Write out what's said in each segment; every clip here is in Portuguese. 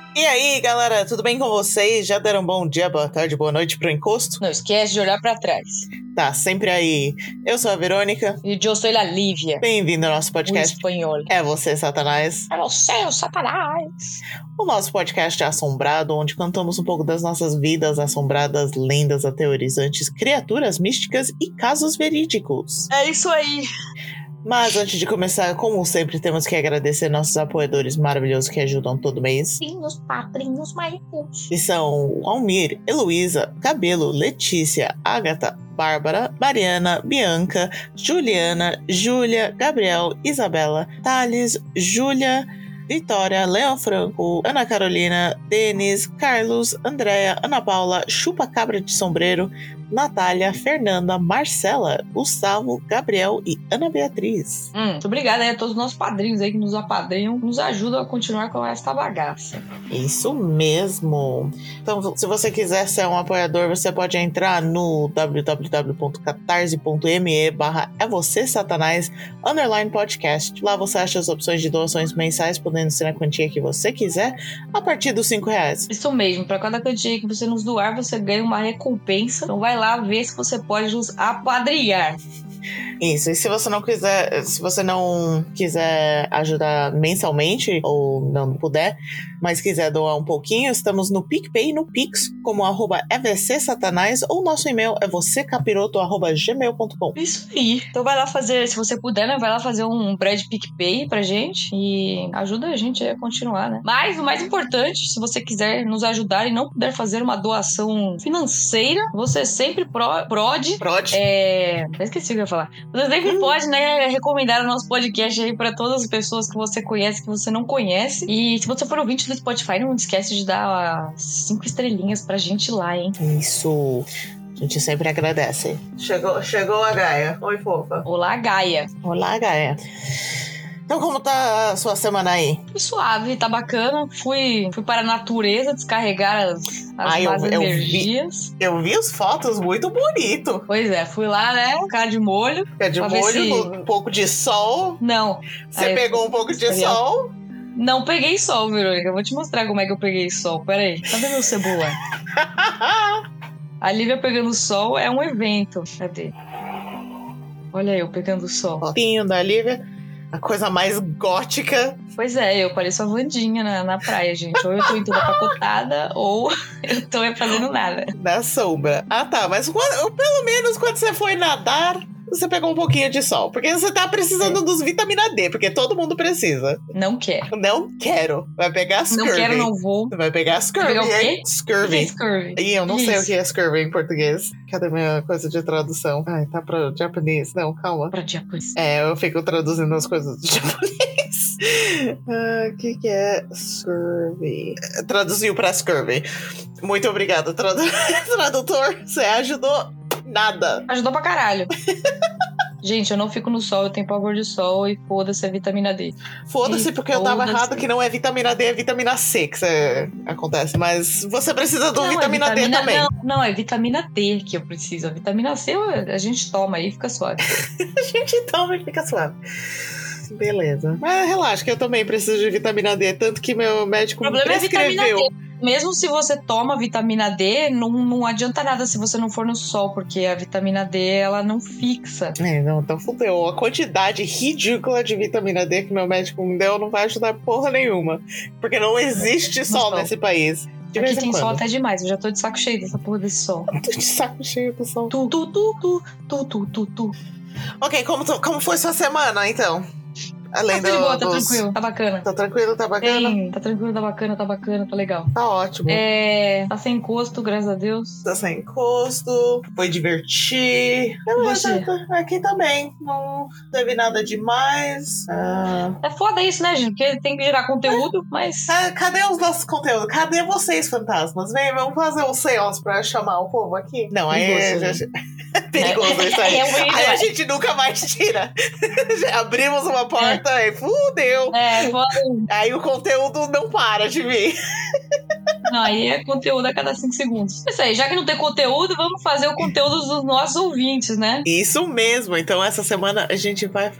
E aí, galera, tudo bem com vocês? Já deram bom dia, boa tarde, boa noite pro encosto? Não esquece de olhar pra trás. Tá sempre aí. Eu sou a Verônica. E eu sou a Lívia. Bem-vindo ao nosso podcast. O espanhol. É você, Satanás. É você, Satanás. O nosso podcast é assombrado, onde contamos um pouco das nossas vidas assombradas, lendas aterrorizantes, criaturas místicas e casos verídicos. É isso aí. Mas antes de começar, como sempre, temos que agradecer nossos apoiadores maravilhosos que ajudam todo mês. Sim, os padrinhos mágicos. E são Almir, Heloísa, Cabelo, Letícia, Ágata, Bárbara, Mariana, Bianca, Juliana, Júlia, Gabriel, Isabela, Thales, Júlia, Vitória, Leão Franco, Ana Carolina, Denis, Carlos, Andréa, Ana Paula, Chupa Cabra de Sombreiro, Natália, Fernanda, Marcela, Gustavo, Gabriel e Ana Beatriz. Muito obrigada aí a todos os nossos padrinhos aí que nos apadrinham, nos ajudam a continuar com esta bagaça. Isso mesmo. Então, se você quiser ser um apoiador, você pode entrar no www.catarse.me/podcast. Lá você acha as opções de doações mensais, podendo ser a quantia que você quiser, a partir dos R$5. Isso mesmo, para cada quantia que você nos doar, você ganha uma recompensa. Então vai lá ver se você pode nos apadrinhar. Isso, e se você não quiser ajudar mensalmente, ou não puder, mas quiser doar um pouquinho, estamos no PicPay e no Pix, como @evcsatanás, ou nosso e-mail é vocêcapiroto@gmail.com. Isso aí. Então vai lá fazer, se você puder, né? Vai lá fazer um pré de PicPay pra gente e ajuda a gente a continuar, né? Mas o mais importante, se você quiser nos ajudar e não puder fazer uma doação financeira, você sempre pode. Eu esqueci o que eu ia falar. Você sempre pode, né, recomendar o nosso podcast aí pra todas as pessoas que você conhece, que você não conhece. E se você for ouvinte do Spotify, não esquece de dar 5 estrelinhas pra gente lá, hein? Isso. A gente sempre agradece. Chegou a Gaia. Oi, fofa. Olá, Gaia. Olá, Gaia. Então, como tá a sua semana aí? Suave, tá bacana. Fui para a natureza descarregar as más energias. Eu vi as fotos, muito bonito. Pois é, fui lá, né? Cara de molho. Cara de molho, um pouco de sol. Não. Você pegou um pouco de sol? Não peguei sol, Verônica. Eu vou te mostrar como é que eu peguei sol. Pera aí. Cadê meu cebolão? A Lívia pegando sol é um evento. Cadê? Olha eu pegando sol. Fotinho da Lívia. A coisa mais gótica. Pois é, eu pareço a Wandinha na praia, gente. Ou eu tô em toda pacotada, ou eu tô fazendo nada. Na sombra. Ah, tá. Mas pelo menos quando você foi nadar, você pegou um pouquinho de sol. Porque você tá precisando dos vitamina D, porque todo mundo precisa. Não quero. Não quero. Vai pegar scurvy. Não quero, não vou. Vai pegar scurvy. Vai pegar o quê? Scurvy. Scurvy. E eu não sei o que é scurvy em português. Cadê minha coisa de tradução? Ai, tá pra japonês. Não, calma. Pra japonês. Eu fico traduzindo as coisas de japonês. O que é scurvy? Traduziu pra scurvy. Muito obrigada, tradutor. Você ajudou nada. Ajudou pra caralho. Gente, eu não fico no sol, eu tenho pavor de sol e foda-se a vitamina D. Foda-se, porque eu tava errado que não é vitamina D, é vitamina C que acontece. Mas você precisa de vitamina D também. Não, é vitamina D que eu preciso. A vitamina C a gente toma aí e fica suave. A gente toma e fica suave. Beleza. Mas relaxa, que eu também preciso de vitamina D, tanto que meu médico me prescreveu. O problema é a vitamina D. Mesmo se você toma vitamina D, não adianta nada se você não for no sol, porque a vitamina D, ela não fixa. Então fudeu. A quantidade ridícula de vitamina D que meu médico me deu não vai ajudar porra nenhuma. Porque não existe sol nesse país. Aqui tem sol até demais, eu já tô de saco cheio dessa porra desse sol. Tô de saco cheio do sol. Tu. Ok, como foi sua semana, então? Além tá boa, tá tranquilo, tá bacana. Tá tranquilo, tá bacana? Sim, tá tranquilo, tá bacana, tá legal. Tá ótimo. Tá sem encosto, graças a Deus. Tá sem encosto, foi divertir. Aqui também, não teve nada demais. É foda isso, né, gente? Porque tem que gerar conteúdo, mas... Cadê os nossos conteúdos? Cadê vocês, fantasmas? Vem, vamos fazer um seance pra chamar o povo aqui? Não, aí... Perigoso isso aí. Aí a gente nunca mais tira. Abrimos uma porta e fudeu. Foda. Aí o conteúdo não para de vir. Não, aí é conteúdo a cada 5 segundos. Isso aí, já que não tem conteúdo, vamos fazer o conteúdo dos nossos ouvintes, né? Isso mesmo. Então, essa semana a gente vai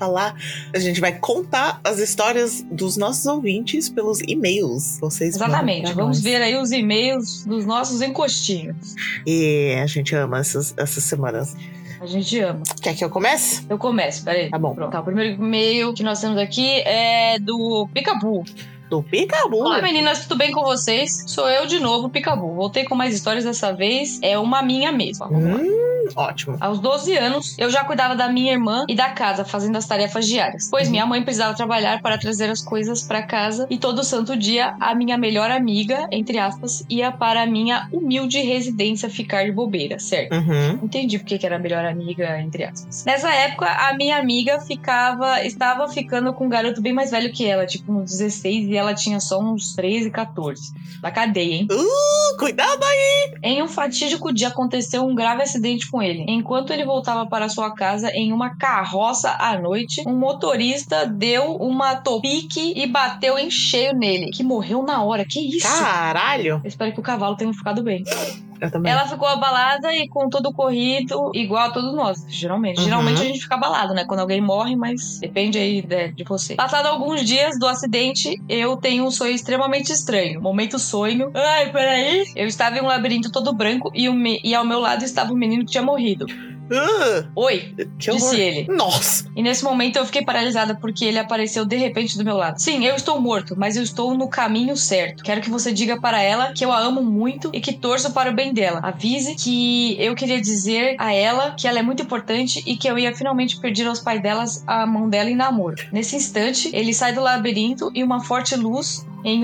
contar as histórias dos nossos ouvintes pelos e-mails. Vocês Exatamente. Vamos ver aí os e-mails dos nossos encostinhos. E a gente ama essas semanas. A gente ama. Quer que eu comece? Eu começo, peraí. Tá bom. Pronto. Tá, o primeiro e-mail que nós temos aqui é do Picabu. Do Picabu. Olá, meninas, tudo bem com vocês? Sou eu de novo, Picabu. Voltei com mais histórias dessa vez. É uma minha mesma. Vamos lá. Ótimo. Aos 12 anos, eu já cuidava da minha irmã e da casa, fazendo as tarefas diárias. Pois minha mãe precisava trabalhar para trazer as coisas para casa e todo santo dia a minha melhor amiga, entre aspas, ia para a minha humilde residência ficar de bobeira, certo? Entendi porque que era a melhor amiga, entre aspas. Nessa época, a minha amiga estava ficando com um garoto bem mais velho que ela, tipo uns 16, e ela tinha só uns 13, 14. Da cadeia, hein? Cuidado aí! Em um fatídico dia aconteceu um grave acidente com ele. Enquanto ele voltava para sua casa em uma carroça à noite, um motorista deu uma topique e bateu em cheio nele, que morreu na hora. Que isso? Caralho! Eu espero que o cavalo tenha ficado bem. Eu também. Ela ficou abalada e com todo o corrido, igual a todos nós, geralmente. Geralmente a gente fica abalado, né? Quando alguém morre, mas depende aí de você. Passado alguns dias do acidente, eu tenho um sonho extremamente estranho. Momento sonho. Ai, peraí. Eu estava em um labirinto todo branco e ao meu lado estava um menino que tinha morrido. Oi, disse ele. Nossa! E nesse momento eu fiquei paralisada porque ele apareceu de repente do meu lado. Sim, eu estou morto, mas eu estou no caminho certo. Quero que você diga para ela que eu a amo muito e que torço para o bem dela. Avise que eu queria dizer a ela que ela é muito importante e que eu ia finalmente pedir aos pais delas a mão dela em namoro. Nesse instante, ele sai do labirinto e uma forte luz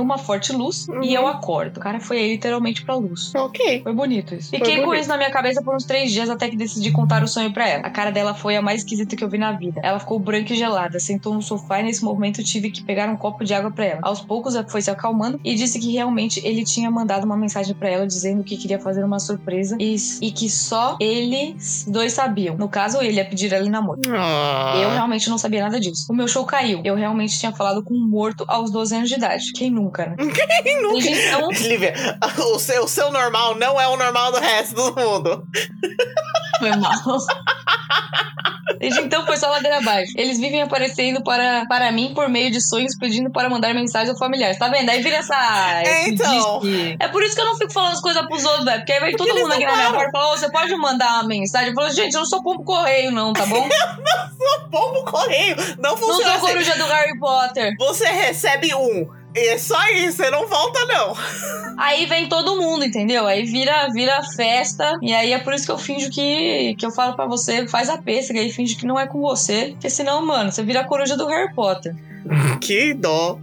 e eu acordo. O cara foi aí literalmente pra luz. Ok. Foi bonito isso. Fiquei com isso na minha cabeça por uns 3 dias até que decidi contar o sonho pra ela. A cara dela foi a mais esquisita que eu vi na vida. Ela ficou branca e gelada, sentou no sofá e nesse momento eu tive que pegar um copo de água pra ela. Aos poucos ela foi se acalmando e disse que realmente ele tinha mandado uma mensagem pra ela dizendo que queria fazer uma surpresa e que só eles dois sabiam. No caso, ele ia pedir ela em namoro. Eu realmente não sabia nada disso. O meu show caiu. Eu realmente tinha falado com um morto aos 12 anos de idade. Quem nunca, né? Quem nunca? Então... Lívia, o seu normal não é o normal do resto do mundo. Foi mal. Desde então foi só ladeira abaixo. Eles vivem aparecendo para mim por meio de sonhos pedindo para mandar mensagem aos familiares. Tá vendo? Aí vira essa... Então... É por isso que eu não fico falando as coisas pros outros, velho. Porque aí vem todo mundo aqui na minha porta e fala, você pode mandar uma mensagem? Eu falo, gente, eu não sou pombo correio não, tá bom? Eu não sou pombo correio. Não funciona. Não sou coruja do Harry Potter. Você recebe um. E é só isso, você não volta, não. Aí vem todo mundo, entendeu? Aí vira festa. E aí é por isso que eu finjo que eu falo pra você, faz a pêssega e finge que não é com você. Porque senão, mano, você vira a coruja do Harry Potter. Que dó.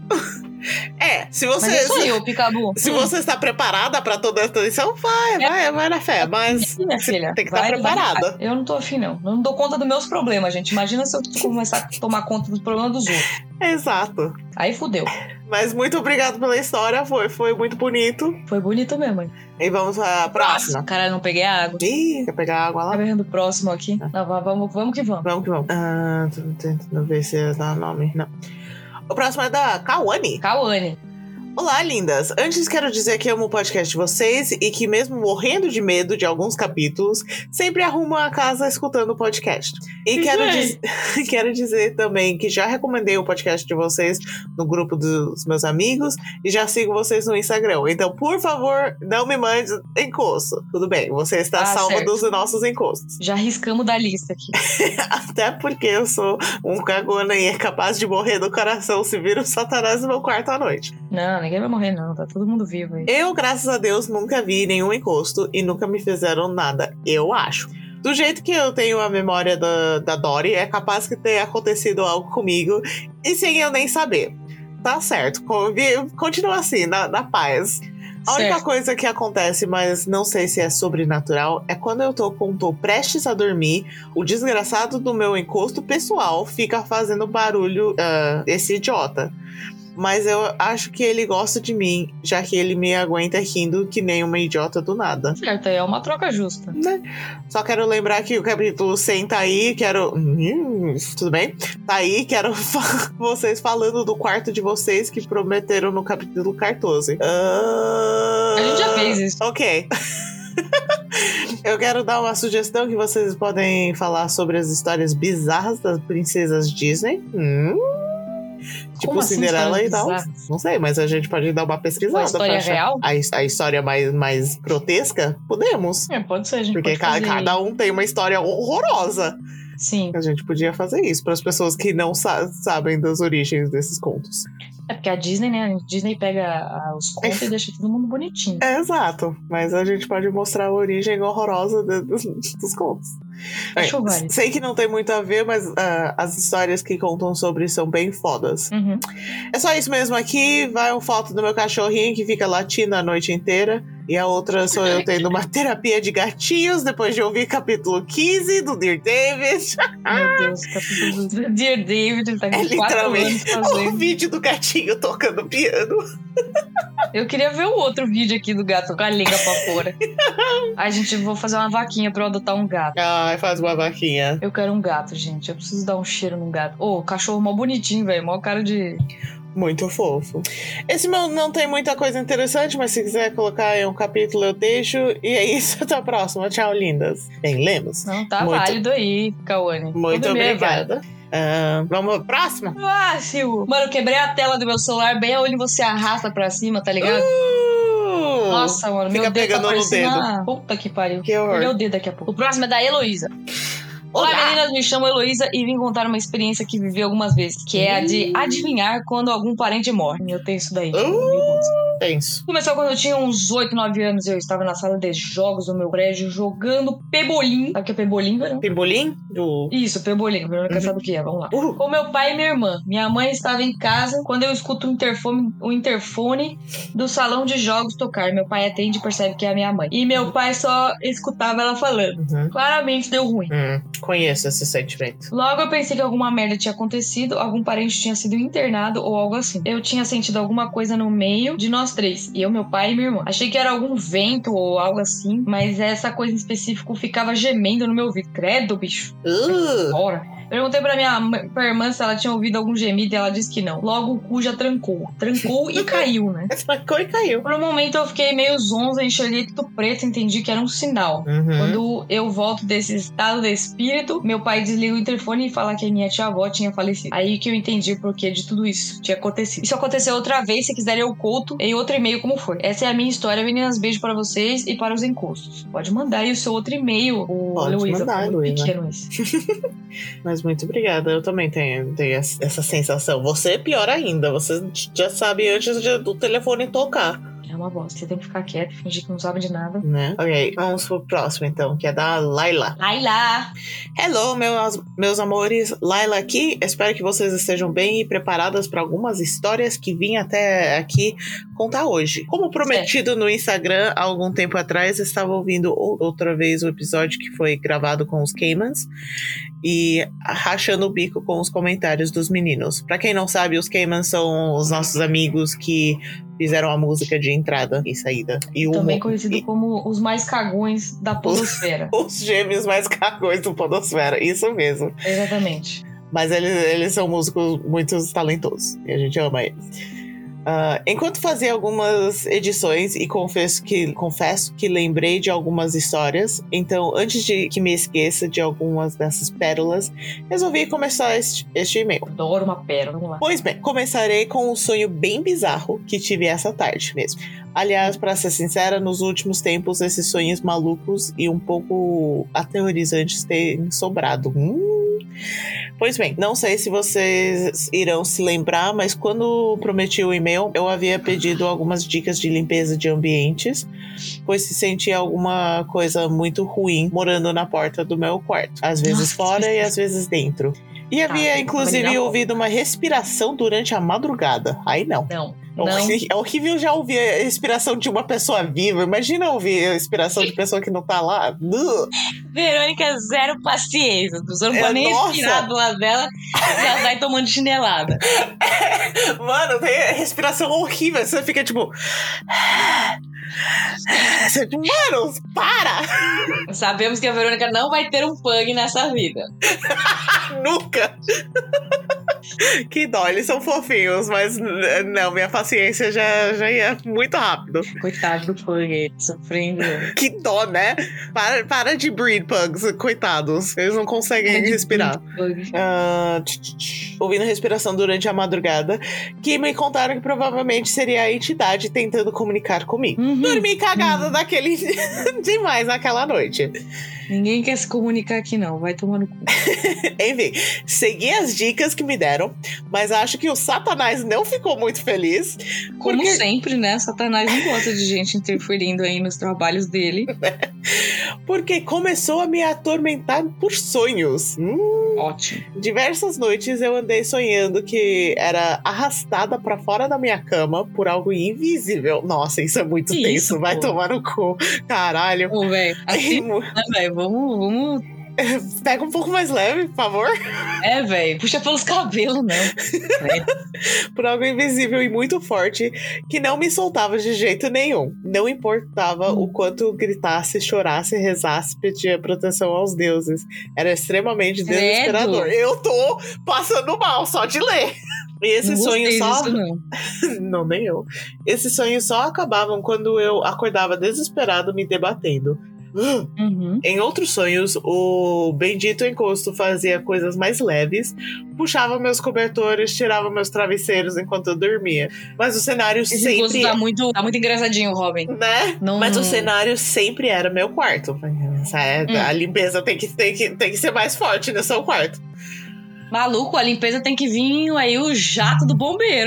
Se você... Mas isso aí, ô Picabu. Se você está preparada pra toda essa lição, vai na fé. Mas minha filha, tem que estar preparada. Eu não tô afim, não. Eu não dou conta dos meus problemas, gente. Imagina se eu começar a tomar conta dos problemas dos outros. Exato. Aí fudeu. Mas muito obrigado pela história. Foi muito bonito. Foi bonito mesmo, hein? E vamos à próxima. Cara, não peguei água. Ih, quer pegar água lá? Tá vendo o próximo aqui? Não, vamos que vamos. Vamos que vamos. Tô tentando ver se dá nome. Não. O próximo é da Kawane. Olá, lindas! Antes quero dizer que amo o podcast de vocês e que mesmo morrendo de medo de alguns capítulos, sempre arrumo a casa escutando o podcast. E quero dizer também que já recomendei o podcast de vocês no grupo dos meus amigos e já sigo vocês no Instagram. Então, por favor, não me mande encosto. Tudo bem, você está salva certo. dos nossos encostos. Já riscamos da lista aqui. Até porque eu sou um cagona e é capaz de morrer do coração se vir o Satanás no meu quarto à noite. Não, ninguém vai morrer não, tá todo mundo vivo aí. Eu, graças a Deus, nunca vi nenhum encosto e nunca me fizeram nada, eu acho. Do jeito que eu tenho a memória da Dory, é capaz que tenha acontecido algo comigo e sem eu nem saber. Tá certo, continua assim, na paz. A única coisa que acontece, mas não sei se é sobrenatural, é quando eu tô prestes a dormir, o desgraçado do meu encosto pessoal fica fazendo barulho, esse idiota. Mas eu acho que ele gosta de mim, já que ele me aguenta rindo que nem uma idiota do nada. Certo, é uma troca justa. Né? Só quero lembrar que o capítulo 100 tá aí, quero... tudo bem? Tá aí, quero vocês falando do quarto de vocês que prometeram no capítulo 14. A gente já fez isso. Ok. Eu quero dar uma sugestão que vocês podem falar sobre as histórias bizarras das princesas Disney. Tipo assim, Cinderela e tal. bizarras? Não sei, mas a gente pode dar uma pesquisada. Uma história real? A história mais grotesca? Podemos. Pode ser, a gente Porque pode fazer. cada um tem uma história horrorosa. Sim. A gente podia fazer isso para as pessoas que não sabem das origens desses contos. É porque a Disney, né? A Disney pega os contos e deixa todo mundo bonitinho. Exato. Mas a gente pode mostrar a origem horrorosa dos contos. Sei que não tem muito a ver, mas as histórias que contam sobre são bem fodas. Uhum. É só isso mesmo aqui. Vai uma foto do meu cachorrinho que fica latindo a noite inteira. E a outra sou eu tendo uma terapia de gatinhos depois de ouvir capítulo 15 do Dear David. Meu Deus, capítulo do Dear David tá com 4 anos literalmente fazendo. o vídeo do gatinho tocando piano. Eu queria ver o outro vídeo aqui do gato com a língua pra fora. A gente vou fazer uma vaquinha pra eu adotar um gato. Ai, faz uma vaquinha. Eu quero um gato, gente. Eu preciso dar um cheiro num gato. Ô, o cachorro mó bonitinho, velho. Mó cara de... Muito fofo. Esse meu não tem muita coisa interessante, mas se quiser colocar em um capítulo eu deixo. E é isso, até a próxima. Tchau, lindas. Bem, lemos. Não, tá válido aí, Cauane. Muito obrigada. Vamos pra próxima? Fácil! Mano, eu quebrei a tela do meu celular bem onde você arrasta pra cima, tá ligado? Nossa, mano, fica meu dedo pegando tá no parecendo dedo. Puta que pariu. Que horror. Perdeu o dedo daqui a pouco. O próximo é da Heloísa. Olá, meninas, me chamo Heloísa e vim contar uma experiência que vivi algumas vezes, que é a de adivinhar quando algum parente morre. Eu tenho isso daí. Tenso. Começou quando eu tinha uns 8, 9 anos. Eu estava na sala de jogos do meu prédio jogando pebolim. Sabe o que é pebolim, velho? Pebolim? Isso, pebolim. Não quer saber o que é. Vamos lá. Com meu pai e minha irmã. Minha mãe estava em casa quando eu escuto o interfone do salão de jogos tocar. Meu pai atende e percebe que é a minha mãe. E meu pai só escutava ela falando. Claramente deu ruim. Conheço esse sentimento. Logo eu pensei que alguma merda tinha acontecido, algum parente tinha sido internado ou algo assim. Eu tinha sentido alguma coisa no meio de nós 3. Eu, meu pai e minha irmã. Achei que era algum vento ou algo assim, mas essa coisa em específico ficava gemendo no meu ouvido. Credo, bicho. Bora. Perguntei pra minha irmã se ela tinha ouvido algum gemido e ela disse que não. Logo o cu já trancou. Trancou e caiu, né? Trancou e caiu. Por um momento eu fiquei meio zonza, enxerguei tudo preto e entendi que era um sinal. Quando eu volto desse estado de espírito, meu pai desliga o interfone e fala que a minha tia-avó tinha falecido. Aí que eu entendi o porquê de tudo isso tinha acontecido. Isso aconteceu outra vez, se quiserem eu conto em outro e-mail como foi. Essa é a minha história, meninas. Beijo pra vocês e para os encostos. Pode mandar aí o seu outro e-mail, Luísa. Pequeno esse. Mas muito obrigada. Eu também tenho essa sensação. Você é pior ainda. Você já sabe antes do telefone tocar. É uma bosta. Você tem que ficar quieto, fingir que não sabe de nada. Né? Ok, vamos pro próximo então, que é da Laila. Laila! Hello, meus amores. Laila aqui. Espero que vocês estejam bem e preparadas para algumas histórias que vim até aqui contar hoje. Como prometido no Instagram há algum tempo atrás, estava ouvindo outra vez o episódio que foi gravado com os Caymans e rachando o bico com os comentários dos meninos. Pra quem não sabe, os Caymans são os nossos amigos que fizeram a música de entrada e saída. E também conhecido como os mais cagões da podosfera. Os gêmeos mais cagões do podosfera, isso mesmo. Exatamente. Mas eles são músicos muito talentosos e a gente ama eles. Enquanto fazia algumas edições e confesso que lembrei de algumas histórias, então antes de que me esqueça de algumas dessas pérolas, resolvi começar este e-mail. Adoro uma pérola, vamos lá. Pois bem, começarei com um sonho bem bizarro que tive essa tarde mesmo. Aliás, pra ser sincera, nos últimos tempos esses sonhos malucos e um pouco aterrorizantes têm sobrado. Pois bem, não sei se vocês irão se lembrar, mas quando prometi o e-mail, eu havia pedido algumas dicas de limpeza de ambientes, pois se sentia alguma coisa muito ruim morando na porta do meu quarto. Às vezes fora e às vezes dentro. E havia, inclusive, ouvido uma respiração durante a madrugada. Aí não. Não. É horrível já ouvir a respiração de uma pessoa viva. Imagina ouvir a respiração de pessoa que não tá lá. Verônica, zero paciência. A pessoa não pode nem respirar do lado dela, já vai tomando chinelada. Mano, tem respiração horrível. Você fica tipo... Mano, para! Sabemos que a Verônica não vai ter um pug nessa vida. Nunca! Que dó, eles são fofinhos, mas não, minha paciência já ia muito rápido. Coitado do pug, sofrendo. Que dó, né? Para de breed pugs, coitados. Eles não conseguem respirar. Ouvindo respiração durante a madrugada, que me contaram que provavelmente seria a entidade tentando comunicar comigo. Dormi cagada daquele demais naquela noite. Ninguém quer se comunicar aqui não, vai tomar no cu. Enfim, segui as dicas que me deram, mas acho que o Satanás não ficou muito feliz. Como sempre, né? Satanás não gosta de gente interferindo aí nos trabalhos dele. Porque começou a me atormentar por sonhos. Ótimo. Diversas noites eu andei sonhando que era arrastada pra fora da minha cama por algo invisível. Nossa, isso é muito tenso. Vai tomar no cu. Caralho. Ô, velho. Assim, né, velho? Vamos... Pega um pouco mais leve, por favor. É, velho. Puxa pelos cabelos, não. Por algo invisível e muito forte que não me soltava de jeito nenhum. Não importava o quanto gritasse, chorasse, rezasse, pedia proteção aos deuses. Era extremamente desesperador. Eu tô passando mal só de ler. E esse sonho só... Não, nem eu. Esses sonhos só acabavam quando eu acordava desesperado me debatendo. Em outros sonhos, o bendito encosto fazia coisas mais leves, puxava meus cobertores, tirava meus travesseiros enquanto eu dormia. Mas o cenário Esse sempre... encosto tá muito engraçadinho, Robin. Né? Mas o cenário sempre era meu quarto. A limpeza tem que ser mais forte no seu quarto. Maluco, a limpeza tem que vir aí o jato do bombeiro.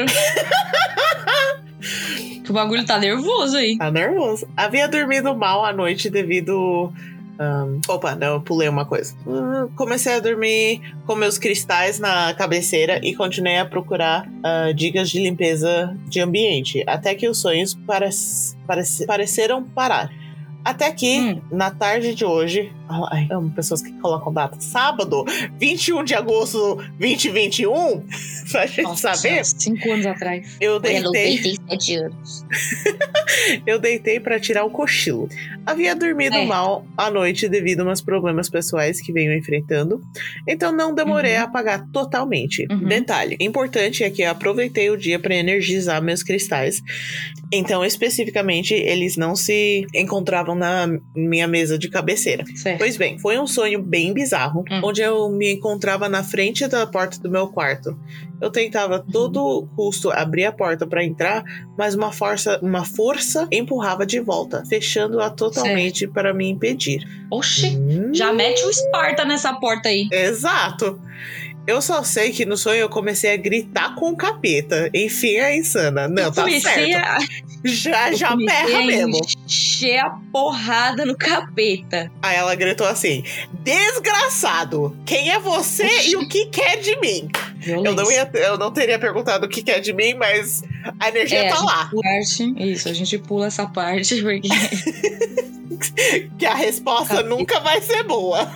Que o bagulho tá nervoso aí. Tá nervoso. Havia dormido mal à noite devido... Opa, não, eu pulei uma coisa. Comecei a dormir com meus cristais na cabeceira e continuei a procurar dicas de limpeza de ambiente. Até que os sonhos pareceram parar. Até que, na tarde de hoje... Ai, amo pessoas que colocam data. Sábado, 21 de agosto 2021. Pra gente saber. 5 anos atrás. Eu deitei... 97 anos. Eu deitei pra tirar o cochilo. Havia dormido mal à noite devido a uns problemas pessoais que venho enfrentando. Então não demorei a apagar totalmente. Detalhe importante é que eu aproveitei o dia pra energizar meus cristais. Então, especificamente, eles não se encontravam na minha mesa de cabeceira. Certo. Pois bem, foi um sonho bem bizarro, onde eu me encontrava na frente da porta do meu quarto. Eu tentava a todo custo abrir a porta para entrar, mas uma força empurrava de volta, fechando-a totalmente para me impedir. Oxi, já mete o Esparta nessa porta aí. Exato. Eu só sei que no sonho eu comecei a gritar com o capeta. Enfim, é insana. Não, tá certo. Já berra mesmo. Encher a porrada no capeta. Aí ela gritou assim: desgraçado, quem é você e o que quer de mim? Eu não teria perguntado o que quer de mim, mas a energia tá lá. Isso, a gente pula essa parte porque... que a resposta nunca vai ser boa.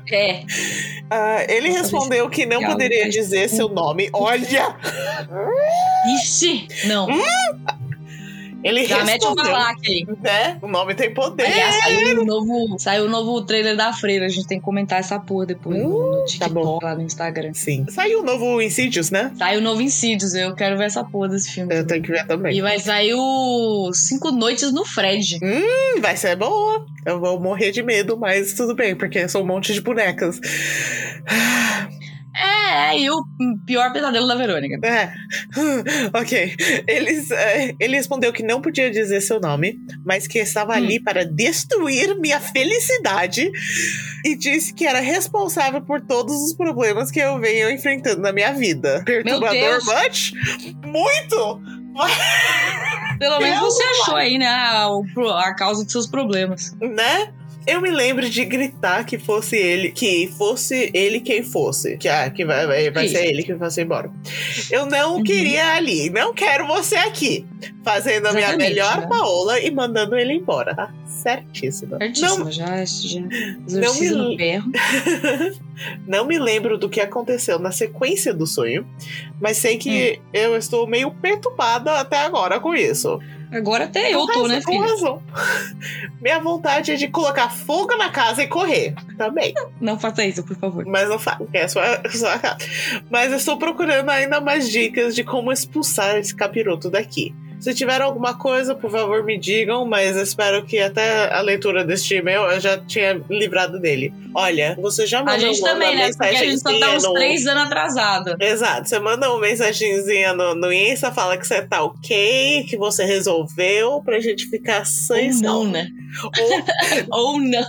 Ele respondeu que não poderia dizer seu nome. Olha! Ixi! Não. Ele já respondeu, mete o Malak aí. Né? O nome tem poder. Aliás, saiu o novo trailer da Freira. A gente tem que comentar essa porra depois no TikTok, lá no Instagram. Sim. Saiu o novo Insidious, né? Saiu o novo Insidious. Eu quero ver essa porra desse filme. Eu tenho que ver também. E vai sair o 5 Noites no Fred. Vai ser boa. Eu vou morrer de medo, mas tudo bem, porque são um monte de bonecas. E o pior pesadelo da Verônica. Ok. Ele respondeu que não podia dizer seu nome, mas que estava ali para destruir minha felicidade e disse que era responsável por todos os problemas que eu venho enfrentando na minha vida. Perturbador, much? Muito! Pelo menos você achou aí, né, a causa dos seus problemas. Né? Eu me lembro de gritar que fosse ele quem fosse. Que vai ser ele que vai ser embora. Eu não queria ali, não quero você aqui. Fazendo a minha melhor né? Paola e mandando ele embora, tá? Certíssima. Certíssima, já exorciza no perro. Não me lembro do que aconteceu na sequência do sonho, mas sei que eu estou meio perturbada até agora com isso. Agora até eu tô, né, filha? Com razão. Minha vontade é de colocar fogo na casa e correr também. Não faça isso, por favor. Mas não faço, porque é só a casa. Mas eu estou procurando ainda mais dicas de como expulsar esse capiroto daqui. Se tiver alguma coisa, por favor, me digam, mas eu espero que até a leitura deste e-mail eu já tinha livrado dele. Olha, você já mandou a gente também, né? Porque a gente só tá uns 3 anos atrasada. Exato, você manda uma mensagenzinha no Insta, fala que você tá ok, que você resolveu, pra gente ficar sã e salva. Ou não, né? Ou não.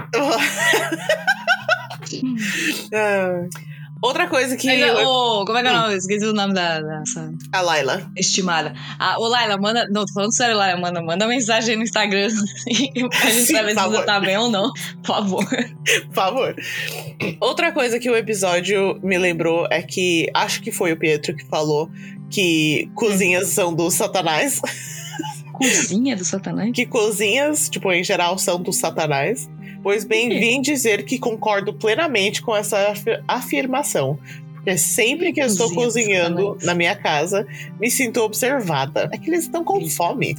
Outra coisa que... como é que é o nome? Esqueci o nome dessa... A Laila. Estimada. Ô, Laila, manda... Não, tô falando sério, Laila. Manda mensagem no Instagram pra gente saber se você tá bem ou não. Por favor. Por favor. Outra coisa que o episódio me lembrou é que... Acho que foi o Pietro que falou que cozinhas são do Satanás. Cozinha do Satanás? Que cozinhas, tipo, em geral, são do Satanás. Pois bem, vim dizer que concordo plenamente com essa afirmação. Porque sempre que eu estou cozinhando na minha casa, me sinto observada. É que eles estão com fome.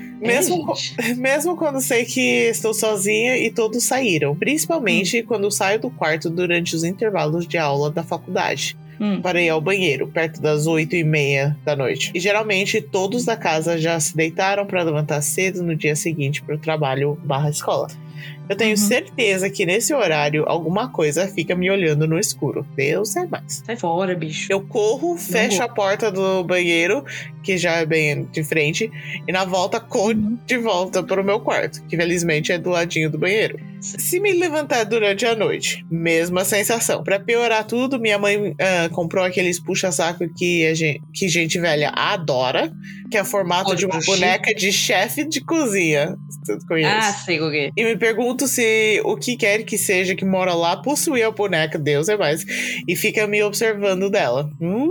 Mesmo quando sei que estou sozinha e todos saíram. Principalmente quando saio do quarto durante os intervalos de aula da faculdade. Para ir ao banheiro, perto das 8:30 da noite. E geralmente todos da casa já se deitaram para levantar cedo no dia seguinte para o trabalho/escola. Eu tenho certeza que nesse horário alguma coisa fica me olhando no escuro. Deus é mais. Sai fora, bicho. Eu corro, fecho a porta do banheiro, que já é bem de frente, e na volta corro de volta para o meu quarto, que felizmente é do ladinho do banheiro. Se me levantar durante a noite, mesma sensação. Pra piorar tudo, minha mãe comprou aqueles puxa-saco que gente velha adora, que é o formato de uma boneca de chefe de cozinha. Você conhece? Ah, sei o quê. E me pergunto se o que quer que seja que mora lá possui a boneca, Deus é mais, e fica me observando dela.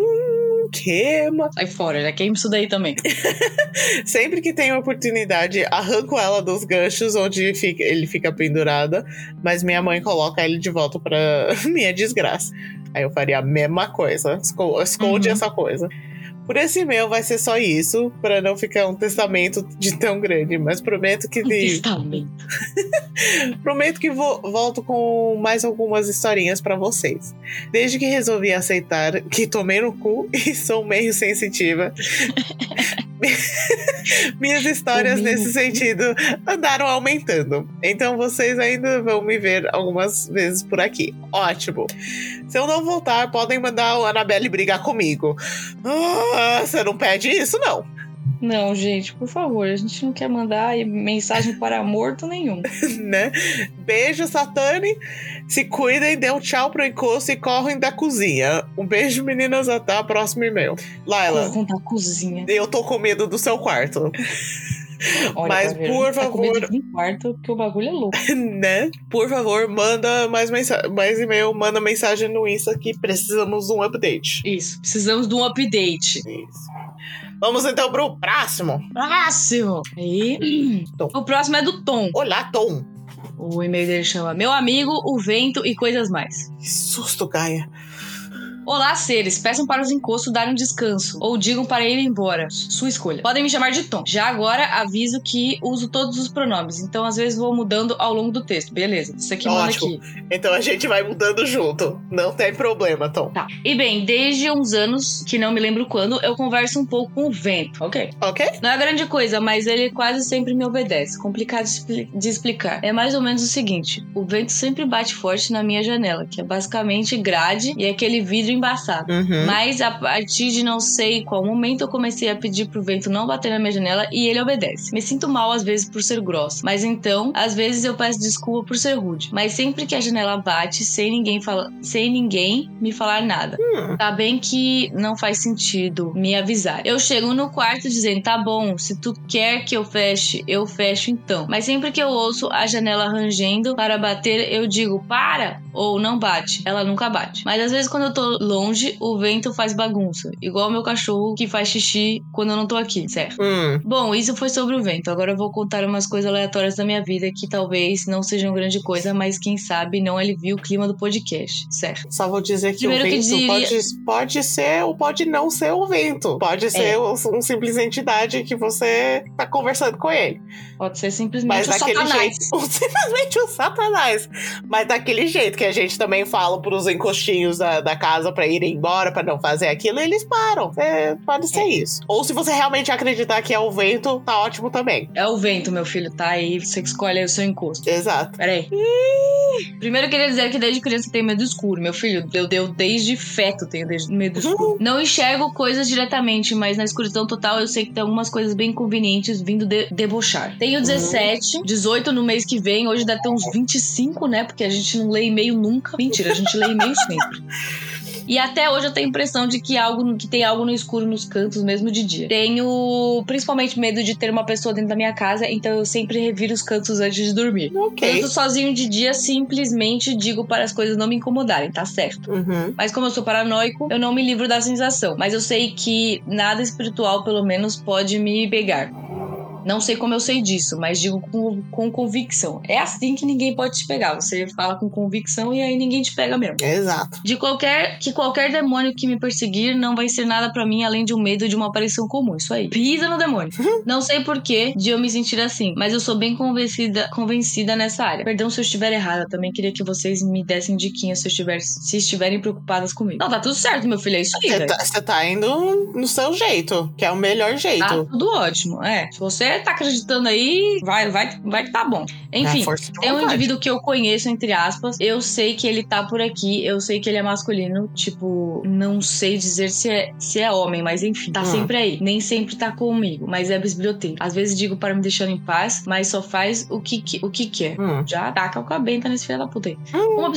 Queima. Sai fora, já queima isso daí também. Sempre que tenho oportunidade, arranco ela dos ganchos onde ele fica pendurada, mas minha mãe coloca ele de volta pra minha desgraça. Aí eu faria a mesma coisa. Esconde essa coisa. Por esse e-mail vai ser só isso, pra não ficar um testamento de tão grande, mas prometo que... Testamento. Prometo que volto com mais algumas historinhas pra vocês. Desde que resolvi aceitar que tomei no cu e sou meio sensitiva, minhas histórias nesse sentido andaram aumentando. Então vocês ainda vão me ver algumas vezes por aqui. Ótimo. Se eu não voltar, podem mandar a Annabelle brigar comigo. Você não pede isso, não? Não, gente, por favor, a gente não quer mandar mensagem para morto nenhum. Né? Beijo, Satane. Se cuidem, dê um tchau pro encosto e correm da cozinha. Um beijo, meninas. Até o próximo e-mail. Laila. Corram da cozinha. Eu tô com medo do seu quarto. Olha, mas, por favor... Tá com quarto, porque o bagulho é louco. Né? Por favor, manda mais e-mail, manda mensagem no Insta que precisamos de um update. Isso, precisamos de um update. Isso. Vamos então pro próximo. E... O próximo é do Tom. Olá, Tom. O e-mail dele chama Meu Amigo, o Vento e Coisas Mais. Que susto, Gaia. Olá, seres. Peçam para os encostos darem um descanso. Ou digam para ir embora. Sua escolha. Podem me chamar de Tom. Já agora, aviso que uso todos os pronomes. Então, às vezes, vou mudando ao longo do texto. Beleza. Isso aqui manda aqui. Então, a gente vai mudando junto. Não tem problema, Tom. Tá. E bem, desde uns anos, que não me lembro quando, eu converso um pouco com o Vento. Ok? Não é grande coisa, mas ele quase sempre me obedece. Complicado de explicar. É mais ou menos o seguinte. O vento sempre bate forte na minha janela, que é basicamente grade e aquele vidro embaçado. Mas a partir de não sei qual momento eu comecei a pedir pro vento não bater na minha janela e ele obedece. Me sinto mal às vezes por ser grossa, mas então, às vezes eu peço desculpa por ser rude. Mas sempre que a janela bate, sem ninguém me falar nada. Tá bem que não faz sentido me avisar. Eu chego no quarto dizendo, tá bom, se tu quer que eu fecho então. Mas sempre que eu ouço a janela rangendo para bater, eu digo, para! Ou não bate. Ela nunca bate. Mas às vezes quando eu tô longe, o vento faz bagunça. Igual meu cachorro que faz xixi quando eu não tô aqui, certo? Bom, isso foi sobre o vento. Agora eu vou contar umas coisas aleatórias da minha vida que talvez não sejam grande coisa, mas quem sabe não alivia o clima do podcast, certo? Só vou dizer que Primeiro o vento que pode ser ou pode não ser o vento. Pode ser um simples entidade que você tá conversando com ele. Pode ser simplesmente o Satanás. Simplesmente o Satanás. Mas daquele jeito que a gente também fala pros encostinhos da casa pra irem embora, pra não fazer aquilo, eles param. Pode ser isso. Ou se você realmente acreditar que é o vento, tá ótimo também. É o vento, meu filho, tá aí. Você que escolhe aí o seu encosto. Exato. Peraí. Primeiro eu queria dizer que desde criança eu tenho medo do escuro. Meu filho, eu desde feto tenho medo do escuro. Não enxergo coisas diretamente, mas na escuridão total eu sei que tem algumas coisas bem convenientes vindo debochar. Tenho 17, 18 no mês que vem. Hoje deve ter uns 25, né? Porque a gente não lê e-mail nunca. Mentira, a gente lê e-mail sempre. E até hoje eu tenho a impressão de que tem algo no escuro nos cantos, mesmo de dia. Tenho principalmente medo de ter uma pessoa dentro da minha casa, então eu sempre reviro os cantos antes de dormir. Quando eu tô sozinho de dia, simplesmente digo para as coisas não me incomodarem, tá certo? Mas como eu sou paranoico, eu não me livro da sensação. Mas eu sei que nada espiritual, pelo menos, pode me pegar. Não sei como eu sei disso, mas digo com convicção. É assim que ninguém pode te pegar. Você fala com convicção e aí ninguém te pega mesmo. Exato. Qualquer demônio que me perseguir não vai ser nada pra mim além de um medo de uma aparição comum. Isso aí. Pisa no demônio. Não sei porquê de eu me sentir assim, mas eu sou bem convencida nessa área. Perdão se eu estiver errada. Eu também queria que vocês me dessem diquinhas se estiverem preocupadas comigo. Não, tá tudo certo, meu filho. É isso aí, velho. Você tá indo no seu jeito, que é o melhor jeito. Tá tudo ótimo. Se você tá acreditando aí, vai que tá bom. Enfim, tem um indivíduo que eu conheço, entre aspas. Eu sei que ele tá por aqui. Eu sei que ele é masculino. Tipo, não sei dizer se é homem, mas enfim, tá sempre aí. Nem sempre tá comigo, mas é bisbilhoteiro. Às vezes digo para me deixar em paz, mas só faz o que quer. Já taca o cabenta nesse filho da puta aí.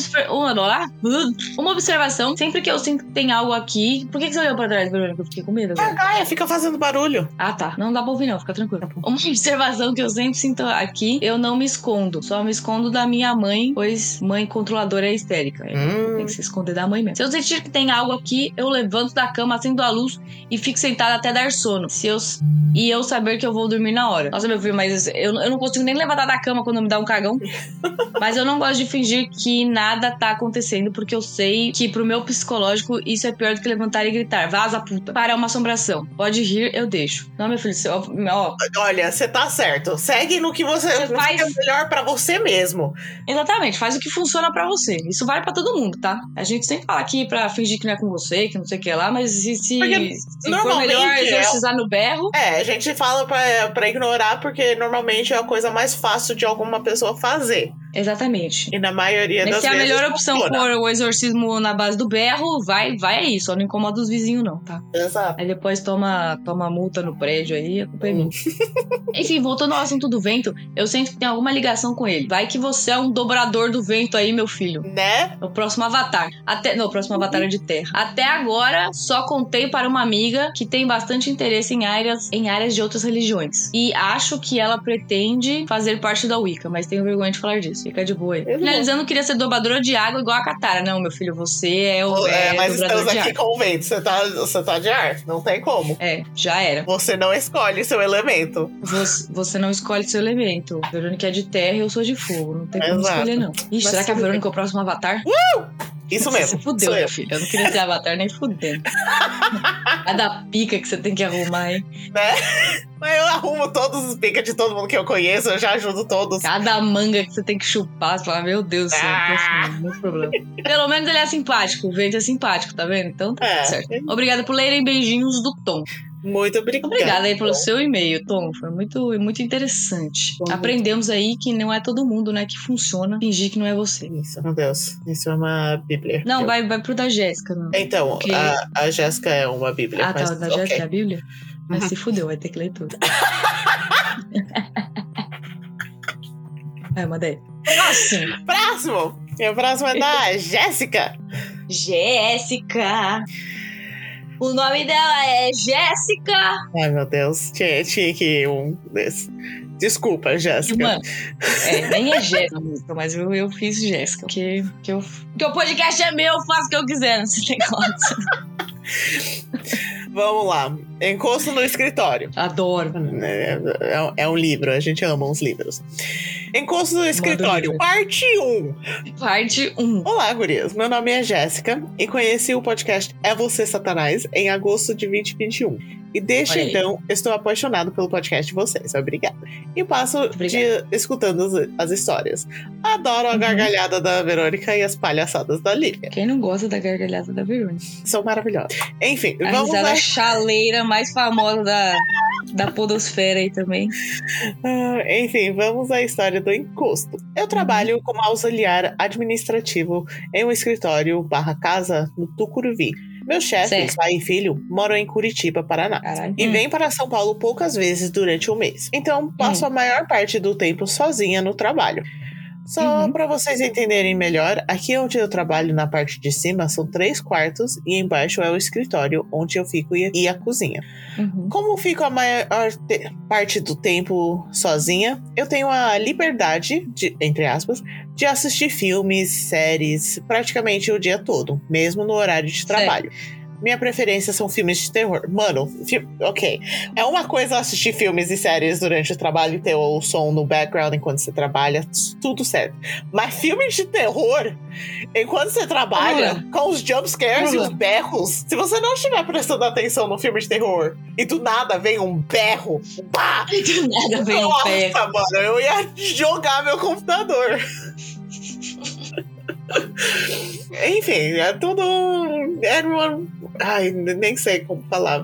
Uma observação, sempre que eu sinto que tem algo aqui. Por que você olhou pra trás, Verônica? Eu fiquei com medo. A Gaia fica fazendo barulho. Ah, tá. Não dá pra ouvir, não. Fica tranquilo. Uma observação que eu sempre sinto aqui, eu não me escondo. Só me escondo da minha mãe, pois mãe controladora é histérica. Tem que se esconder da mãe mesmo. Se eu sentir que tem algo aqui, eu levanto da cama, acendo a luz e fico sentada até dar sono. E eu saber que eu vou dormir na hora. Nossa, meu filho, mas eu não consigo nem levantar da cama quando me dá um cagão. Mas eu não gosto de fingir que nada tá acontecendo, porque eu sei que pro meu psicológico isso é pior do que levantar e gritar. Vaza, puta. Para, é uma assombração. Pode rir, eu deixo. Não, meu filho, olha, você tá certo. Segue no que você faz melhor pra você mesmo. Exatamente, faz o que funciona pra você. Isso vale pra todo mundo, tá? A gente sempre fala aqui pra fingir que não é com você, que não sei o que lá, mas se for melhor exorcizar no berro... a gente fala pra ignorar, porque normalmente é a coisa mais fácil de alguma pessoa fazer. Exatamente. E na maioria das vezes... Se a melhor opção for o exorcismo na base do berro, vai aí. Só não incomoda os vizinhos, não, tá? Exato. Aí depois toma multa no prédio aí, a culpa é minha. Enfim, voltando ao assunto do vento, eu sinto que tem alguma ligação com ele. Vai que você é um dobrador do vento aí, meu filho. Né? O próximo Avatar. O próximo Avatar é de terra. Até agora, só contei para uma amiga que tem bastante interesse em áreas de outras religiões. E acho que ela pretende fazer parte da Wicca, mas tenho vergonha de falar disso. Fica de boa aí. Finalizando, queria ser dobradora de água igual a Katara. Não, meu filho, você é o mas dobrador estamos de aqui ar. com o vento. Você tá de ar. Não tem como. Já era. Você não escolhe seu elemento. Você não escolhe seu elemento. A Verônica é de terra e eu sou de fogo. Não tem como escolher, não. Ixi, será que a Verônica é o próximo Avatar? Isso mesmo. Você fudeu, meu filho. Eu não queria ser Avatar nem fudendo. Cada pica que você tem que arrumar, hein? Né? Mas eu arrumo todos os picas de todo mundo que eu conheço, eu já ajudo todos. Cada manga que você tem que chupar, você fala, meu Deus do céu, não tem problema. Pelo menos ele é simpático, o vento é simpático, tá vendo? Então tá certo. Obrigada por lerem beijinhos do Tom. Muito obrigada. Obrigada aí pelo seu e-mail, Tom. Foi muito, muito interessante. Aprendemos aí que não é todo mundo, né, que funciona fingir que não é você. Isso, meu Deus. Isso é uma bíblia. Não, vai pro da Jéssica. Não. Então, Porque... a Jéssica é uma bíblia. Ah, mas, tá, da Jéssica é a Bíblia? Mas se fudeu, vai ter que ler tudo. Manda aí. Próximo! Minha próxima é da Jéssica. Jéssica! O nome dela é Jéssica! Ai, meu Deus. Tinha que ir um desses. Desculpa, Jéssica. Mano, nem é Jéssica a música, mas eu fiz Jéssica. Porque o podcast é meu, eu faço o que eu quiser nesse negócio. Vamos lá. Encosto no escritório. Adoro. É um livro, a gente ama uns livros. Encosto no escritório, parte 1. Parte 1. Olá, gurias. Meu nome é Jéssica e conheci o podcast É Você, Satanás em agosto de 2021. E desde então, estou apaixonado pelo podcast de vocês. Obrigada. E passo o dia escutando as histórias. Adoro a gargalhada da Verônica e as palhaçadas da Lívia. Quem não gosta da gargalhada da Verônica? São maravilhosas. Enfim, vamos lá. A chaleira mais famosa da podosfera aí também. Enfim, vamos à história do encosto. Eu trabalho como auxiliar administrativo em um escritório /casa no Tucuruvi. Meus chefes, pai e filho, moram em Curitiba, Paraná. Caralho. E vêm para São Paulo poucas vezes durante o mês. Então, passo a maior parte do tempo sozinha no trabalho. Só para vocês entenderem melhor, aqui onde eu trabalho na parte de cima são 3 quartos e embaixo é o escritório onde eu fico e a cozinha. Como fico a maior parte do tempo sozinha, eu tenho a liberdade, entre aspas, de assistir filmes, séries, praticamente o dia todo, mesmo no horário de trabalho. Minha preferência são filmes de terror. Mano, ok. É uma coisa assistir filmes e séries durante o trabalho e ter o som no background enquanto você trabalha, tudo certo. Mas filmes de terror, enquanto você trabalha, com os jumpscares e os berros, se você não estiver prestando atenção no filme de terror e do nada vem um berro, pá! Do nada vem um berro. Nossa, mano, eu ia jogar meu computador. Enfim, é tudo. Ai, nem sei como falar.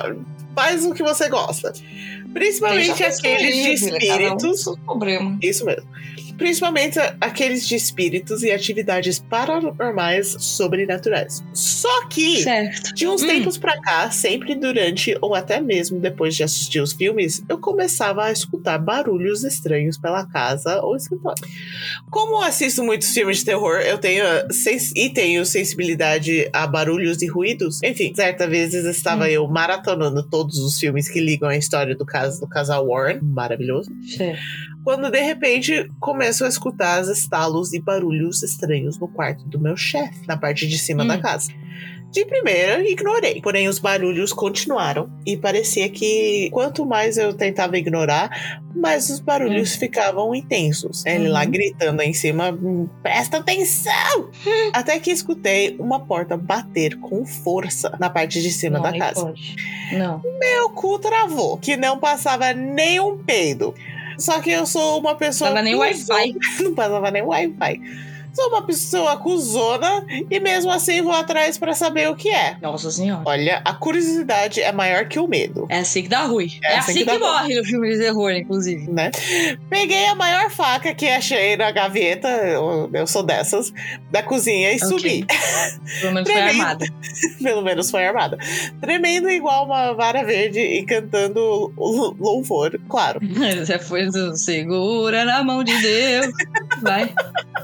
Faz o que você gosta. Principalmente aqueles de espíritos. Isso mesmo. Principalmente aqueles de espíritos e atividades paranormais sobrenaturais. Só que, de uns tempos pra cá, sempre durante ou até mesmo depois de assistir os filmes, eu começava a escutar barulhos estranhos pela casa ou escritório. Como assisto muitos filmes de terror, eu tenho sensibilidade a barulhos e ruídos. Enfim, certa vez estava eu maratonando todos os filmes que ligam a história do casal Warren. Maravilhoso. Quando, de repente, começo a escutar estalos e barulhos estranhos no quarto do meu chefe, na parte de cima da casa. De primeira, ignorei. Porém, os barulhos continuaram. E parecia que, quanto mais eu tentava ignorar, mais os barulhos ficavam intensos. Ele lá gritando em cima, presta atenção! Até que escutei uma porta bater com força na parte de cima da casa. Meu cu travou, que não passava nem um peido. Só que eu sou uma pessoa... Não passava nem Wi-Fi. Não passava nem Wi-Fi. Sou uma pessoa cuzona e mesmo assim vou atrás pra saber o que é. Nossa senhora. Olha, a curiosidade é maior que o medo. É assim que dá ruim. É assim que morre no filme de terror, inclusive. Né? Peguei a maior faca que achei na gaveta, eu sou dessas, da cozinha e subi. Pelo menos foi armada. Pelo menos foi armada. Tremendo igual uma vara verde e cantando louvor, claro. Já foi do segura na mão de Deus. Vai.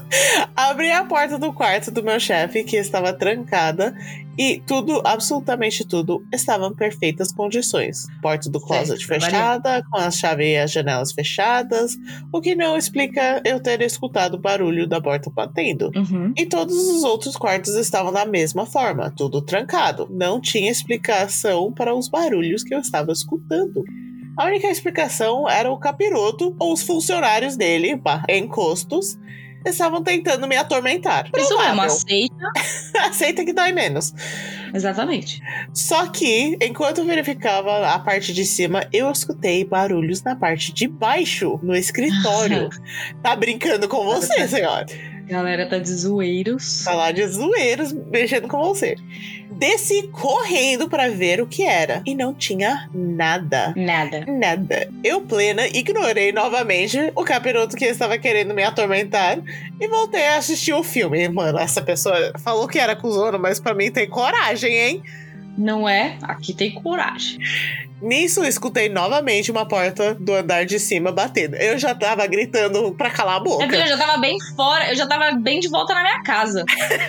Abri a porta do quarto do meu chefe, que estava trancada, e tudo, absolutamente tudo, estava em perfeitas condições. Porta do closet fechada, com a chave e as janelas fechadas, o que não explica eu ter escutado o barulho da porta batendo. E todos os outros quartos estavam da mesma forma, tudo trancado. Não tinha explicação para os barulhos que eu estava escutando. A única explicação era o capiroto ou os funcionários dele, encostos, estavam tentando me atormentar. Isso mesmo, aceita. Aceita que dói menos. Exatamente. Só que, enquanto eu verificava a parte de cima, eu escutei barulhos na parte de baixo, no escritório. Tá brincando com você, senhora? Galera tá de zoeiros. Tá lá de zoeiros, mexendo com você. Desci correndo pra ver o que era. E não tinha nada. Nada. Eu, plena, ignorei novamente o capiroto que estava querendo me atormentar e voltei a assistir o filme. Mano, essa pessoa falou que era cuzona, mas pra mim tem coragem, hein? Não é? Aqui tem coragem. Nisso, eu escutei novamente uma porta do andar de cima batendo. Eu já tava gritando pra calar a boca. Eu já tava bem fora, eu já tava bem de volta na minha casa.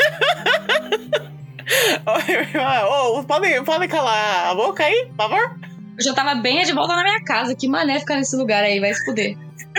Podem calar a boca aí, por favor? Eu já tava bem de volta na minha casa. Que mané ficar nesse lugar aí, vai se fuder.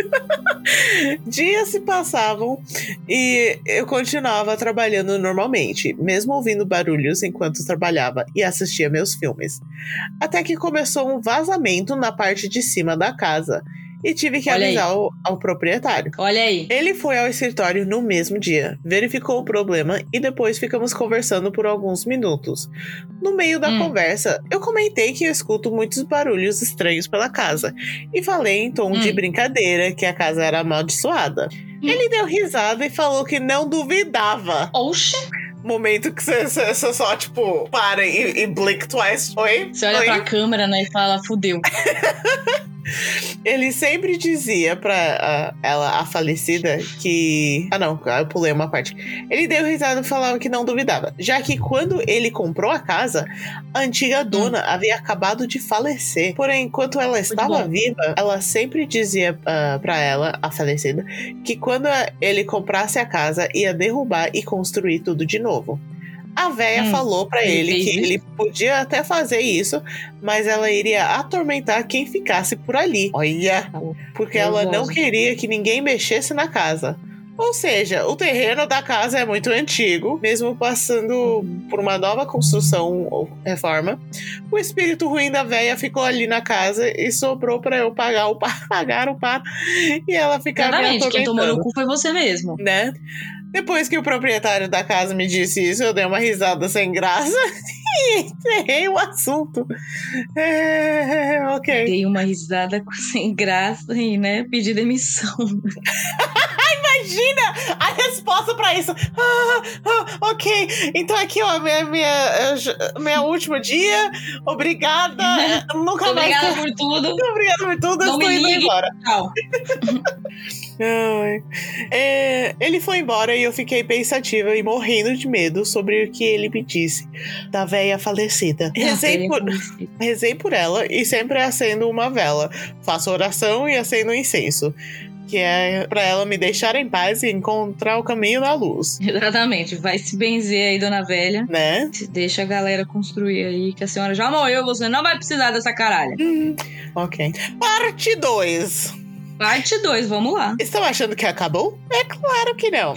Dias se passavam e eu continuava trabalhando normalmente, mesmo ouvindo barulhos enquanto trabalhava e assistia meus filmes. Até que começou um vazamento na parte de cima da casa e tive que avisar ao proprietário. Olha aí. Ele foi ao escritório no mesmo dia, verificou o problema e depois ficamos conversando por alguns minutos. No meio da conversa, eu comentei que eu escuto muitos barulhos estranhos pela casa e falei em tom de brincadeira que a casa era amaldiçoada. Ele deu risada e falou que não duvidava. Oxe! Momento que você só, tipo, para e blink twice. Oi? Você olha pra câmera, né, e fala, fudeu. Ele sempre dizia pra ela, a falecida, que... Ah, não, eu pulei uma parte. Ele deu risada e falava que não duvidava, já que quando ele comprou a casa, a antiga dona havia acabado de falecer. Porém, enquanto ela estava viva, ela sempre dizia pra ela, a falecida, que quando ele comprasse a casa, ia derrubar e construir tudo de novo. A véia falou pra ele que ele podia até fazer isso, mas ela iria atormentar quem ficasse por ali. Olha, porque ela não queria que ninguém mexesse na casa. Ou seja, o terreno da casa é muito antigo, mesmo passando por uma nova construção ou reforma. O espírito ruim da véia ficou ali na casa e sobrou pra eu pagar o par e ela ficar me atormentando. Quem tomou no cu foi você mesmo. Né? Depois que o proprietário da casa me disse isso, eu dei uma risada sem graça e encerrei o assunto. Ok. Dei uma risada sem graça e, né, pedi demissão. Imagina a resposta pra isso. Ok, então aqui, ó, minha último dia. Obrigada. Nunca mais. Obrigada por tudo. Obrigada por tudo. Não estou me indo ligue. embora. Tchau. Ele foi embora e eu fiquei pensativa e morrendo de medo sobre o que ele me disse da véia falecida. Rezei por ela e sempre acendo uma vela. Faço oração e acendo incenso, que é pra ela me deixar em paz e encontrar o caminho da luz. Exatamente. Vai se benzer aí, dona velha. Né? Deixa a galera construir aí, que a senhora já morreu, você não vai precisar dessa caralha. Ok. Parte 2. Parte 2, vamos lá. Estão achando que acabou? É claro que não.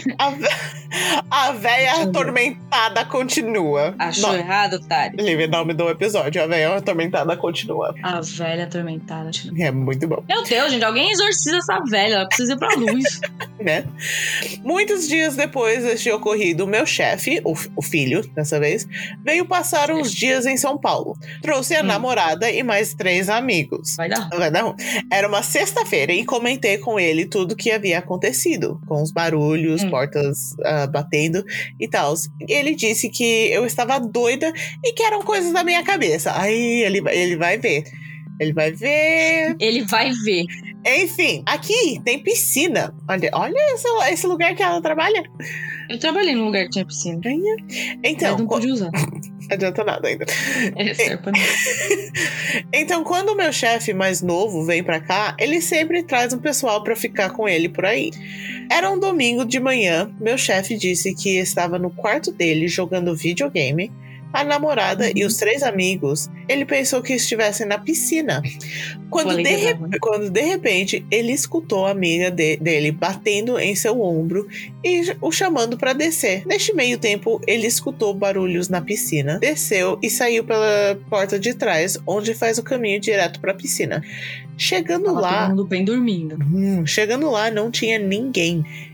A véia atormentada continua. Achou errado, otário? Livre nome do episódio. A véia atormentada continua. A velha atormentada. É muito bom. Meu Deus, gente, alguém exorciza essa velha. Ela precisa ir pra luz. Né? Muitos dias depois deste ocorrido, meu chefe, o filho, dessa vez, veio passar uns dias em São Paulo. Trouxe a namorada e mais 3 amigos. Vai dar ruim. Era uma sexta-feira e comentei com ele tudo o que havia acontecido, com os barulhos, portas batendo e tal. Ele disse que eu estava doida e que eram coisas da minha cabeça. Aí ele vai ver. Ele vai ver. Ele vai ver. Enfim, aqui tem piscina. Olha esse lugar que ela trabalha. Eu trabalhei num lugar que tinha piscina. Então, mas não pude usar. Não adianta nada ainda. Serve pra mim. Então, quando o meu chefe mais novo vem pra cá, ele sempre traz um pessoal pra ficar com ele por aí. Era um domingo de manhã, meu chefe disse que estava no quarto dele jogando videogame. A namorada e os 3 amigos, ele pensou que estivessem na piscina. Quando de repente, ele escutou a amiga dele batendo em seu ombro e o chamando para descer. Neste meio tempo, ele escutou barulhos na piscina, desceu e saiu pela porta de trás, onde faz o caminho direto para a piscina. Chegando lá, todo mundo bem dormindo. Chegando lá, não tinha ninguém.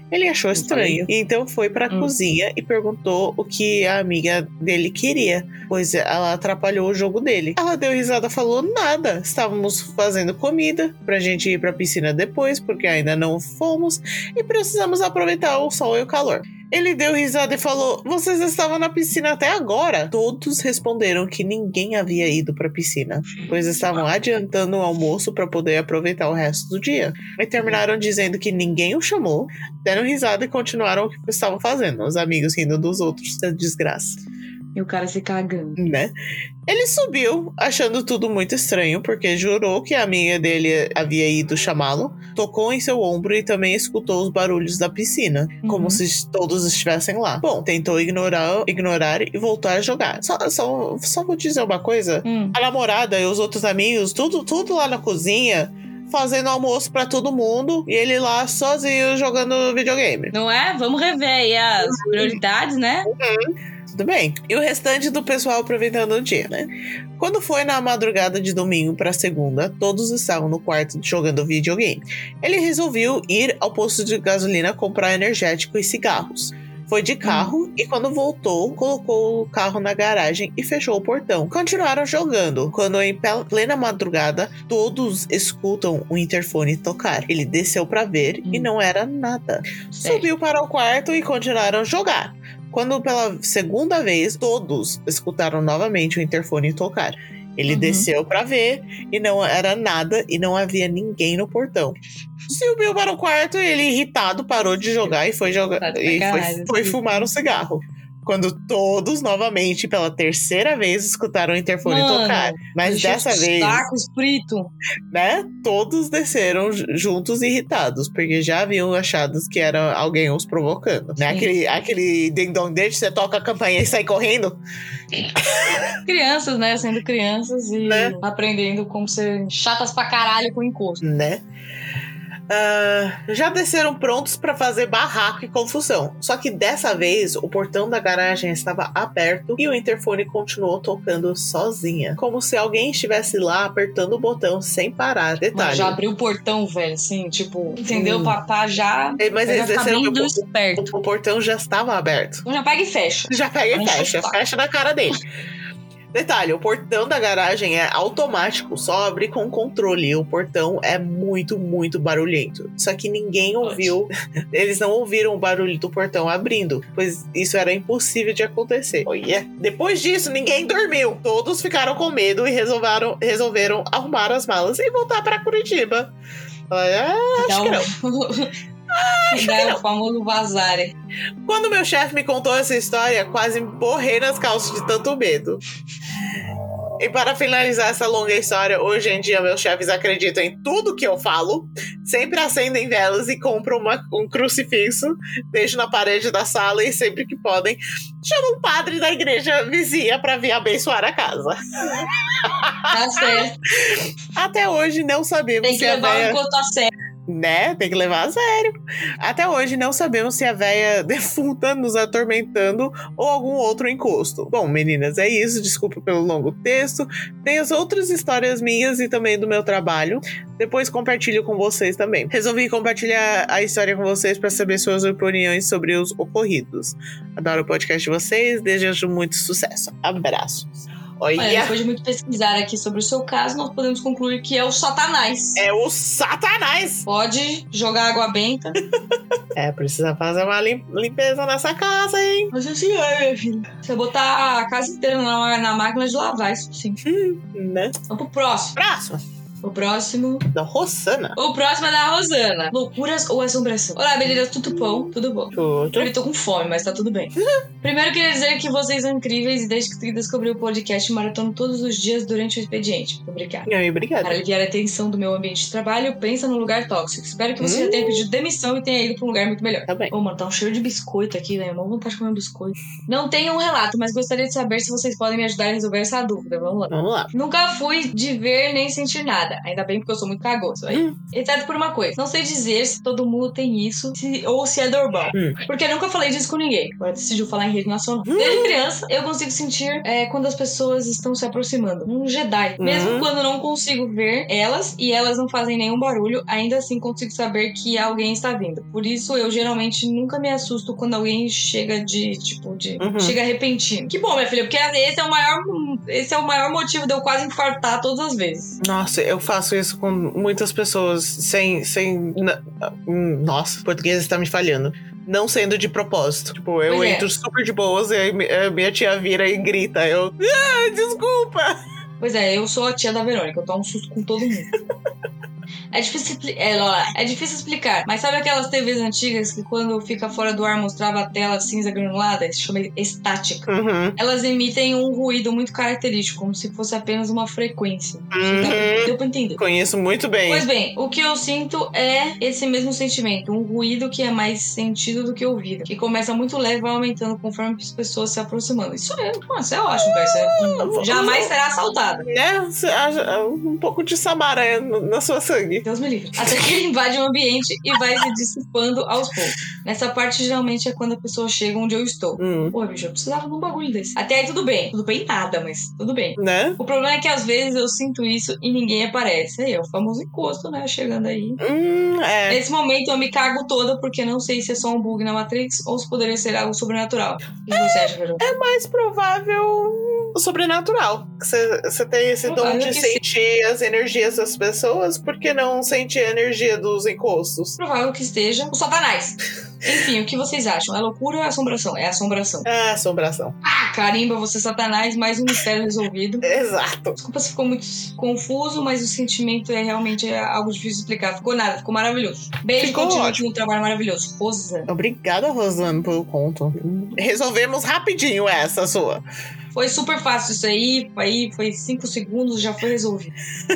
Ele achou estranho, e então foi pra cozinha e perguntou o que a amiga dele queria, pois ela atrapalhou o jogo dele. Ela deu risada, falou nada, estávamos fazendo comida pra gente ir pra piscina depois, porque ainda não fomos, e precisamos aproveitar o sol e o calor. Ele deu risada e falou, vocês estavam na piscina até agora? Todos responderam que ninguém havia ido pra piscina, pois estavam adiantando o almoço para poder aproveitar o resto do dia. E terminaram dizendo que ninguém o chamou, deram risada e continuaram o que estavam fazendo, os amigos rindo dos outros, da desgraça. E o cara se cagando. Né? Ele subiu, achando tudo muito estranho, porque jurou que a amiga dele havia ido chamá-lo, tocou em seu ombro e também escutou os barulhos da piscina, como se todos estivessem lá. Bom, tentou ignorar e voltar a jogar. Só vou dizer uma coisa. A namorada e os outros amigos, tudo lá na cozinha, fazendo almoço pra todo mundo, e ele lá sozinho jogando videogame. Não é? Vamos rever aí as prioridades, né? Tudo bem. E o restante do pessoal aproveitando o dia, né? Quando foi na madrugada de domingo para segunda, todos estavam no quarto jogando videogame. Ele resolveu ir ao posto de gasolina comprar energético e cigarros. Foi de carro e quando voltou, colocou o carro na garagem e fechou o portão. Continuaram jogando, quando em plena madrugada, todos escutam o interfone tocar. Ele desceu para ver e não era nada. Subiu para o quarto e continuaram a jogar. Quando pela segunda vez, todos escutaram novamente o interfone tocar. Ele desceu para ver e não era nada e não havia ninguém no portão. Subiu para o quarto e ele, irritado, parou de jogar e foi fumar um cigarro. Quando todos, novamente, pela terceira vez, escutaram o interfone tocar. Mas dessa vez, né, todos desceram juntos irritados, porque já haviam achado que era alguém os provocando. Né? Aquele ding-dong dele, você toca a campainha e sai correndo. Crianças, né? Sendo crianças e aprendendo como ser chatas pra caralho com encosto. Né? Já desceram prontos para fazer barraco e confusão. Só que dessa vez o portão da garagem estava aberto e o interfone continuou tocando sozinha, como se alguém estivesse lá apertando o botão sem parar. Detalhe. Já abriu o portão, velho, assim, tipo, entendeu? Papá já. Mas eles desceram esperto. O portão já estava aberto. Então já pega e fecha. Fecha na cara dele. Detalhe, o portão da garagem é automático, só abre com controle. O portão é muito, muito barulhento. Só que ninguém ouviu, eles não ouviram o barulho do portão abrindo, pois isso era impossível de acontecer. Depois disso, ninguém dormiu. Todos ficaram com medo e resolveram arrumar as malas e voltar para Curitiba. Acho que não. O famoso vazar. Quando meu chefe me contou essa história, quase borrei nas calças de tanto medo. E para finalizar essa longa história, hoje em dia meus chefes acreditam em tudo que eu falo, sempre acendem velas e compram um crucifixo, deixam na parede da sala e sempre que podem, chamam um padre da igreja vizinha para vir abençoar a casa. Tá certo. Até hoje não sabemos se a véia... Tem que levar o encontro a sério. Né? Tem que levar a sério. Até hoje não sabemos se a véia defunta nos atormentando ou algum outro encosto. Bom, meninas, é isso. Desculpa pelo longo texto. Tem as outras histórias minhas e também do meu trabalho. Depois compartilho com vocês também. Resolvi compartilhar a história com vocês para saber suas opiniões sobre os ocorridos. Adoro o podcast de vocês. Desejo muito sucesso. Abraços. Olha, depois de muito pesquisar aqui sobre o seu caso, nós podemos concluir que é o Satanás. É o Satanás! Pode jogar água benta. Precisa fazer uma limpeza nessa casa, hein? Mas assim minha filha. Você botar a casa inteira na máquina de lavar, isso sim. Né? Vamos pro próximo. O próximo... Da Rosana. O próximo é da Rosana. Loucuras ou assombração? Olá, meninas, tudo bom? Tudo bom. Eu tô com fome, mas tá tudo bem. Primeiro, queria dizer que vocês são incríveis e desde que descobri o podcast, maratono todos os dias durante o expediente. Muito obrigada. Obrigada. Para aliviar a tensão do meu ambiente de trabalho, pensa num lugar tóxico. Espero que você já tenha pedido demissão e tenha ido pra um lugar muito melhor. Tá bem. Mano, tá um cheiro de biscoito aqui, né? Uma vontade de comer um biscoito. Não tenho um relato, mas gostaria de saber se vocês podem me ajudar a resolver essa dúvida. Vamos lá. Vamos lá. Nunca fui de ver nem sentir nada. nada. Ainda bem, porque eu sou muito cagoso. Aí. Exceto por uma coisa. Não sei dizer se todo mundo tem isso ou se é normal. Porque eu nunca falei disso com ninguém. Agora decidiu falar em rede nacional. Desde criança, eu consigo sentir quando as pessoas estão se aproximando. Um Jedi. Mesmo quando não consigo ver elas e elas não fazem nenhum barulho, ainda assim consigo saber que alguém está vindo. Por isso, eu geralmente nunca me assusto quando alguém chega chega repentino. Que bom, minha filha, porque esse é o maior motivo de eu quase infartar todas as vezes. Nossa, eu faço isso com muitas pessoas nossa, o português está me falhando. Não sendo de propósito. Tipo, eu entro super de boas e aí minha tia vira e grita. Desculpa! Pois é, eu sou a tia da Verônica. Eu tomo um susto com todo mundo. É difícil explicar, mas sabe aquelas TVs antigas que quando fica fora do ar mostrava a tela cinza granulada? Isso chama estática. Elas emitem um ruído muito característico, como se fosse apenas uma frequência. Deu pra entender? Conheço muito bem. Pois bem, o que eu sinto é esse mesmo sentimento, um ruído que é mais sentido do que ouvido, que começa muito leve e vai aumentando conforme as pessoas se aproximando. Isso é ótimo, velho. Jamais será assaltada. Um pouco de Samara na sua sangue. Deus me livre. Até que ele invade o ambiente e vai se dissipando aos poucos. Nessa parte, geralmente, é quando a pessoa chega onde eu estou. Pô, bicho, eu precisava de um bagulho desse. Até aí, tudo bem. Tudo bem nada, mas tudo bem. Né? O problema é que, às vezes, eu sinto isso e ninguém aparece. Aí é o famoso encosto, né? Chegando aí. Nesse momento, eu me cago toda porque não sei se é só um bug na Matrix ou se poderia ser algo sobrenatural. O que você acha, Verônica? É mais provável o sobrenatural. Você tem esse dom de sentir as energias das pessoas, por que não sentir a energia dos encostos? Provável que esteja o Satanás. Enfim, o que vocês acham? É loucura ou é assombração? É assombração. É assombração. Carimba, você Satanás, mais um mistério resolvido. Exato. Desculpa se ficou muito confuso, mas o sentimento realmente algo difícil de explicar. Ficou nada, ficou maravilhoso. Beijo, continue com um trabalho maravilhoso. Rosana. Obrigada, Rosana, pelo conto. Resolvemos rapidinho essa sua. Foi super fácil isso aí foi 5 segundos, já foi resolvido.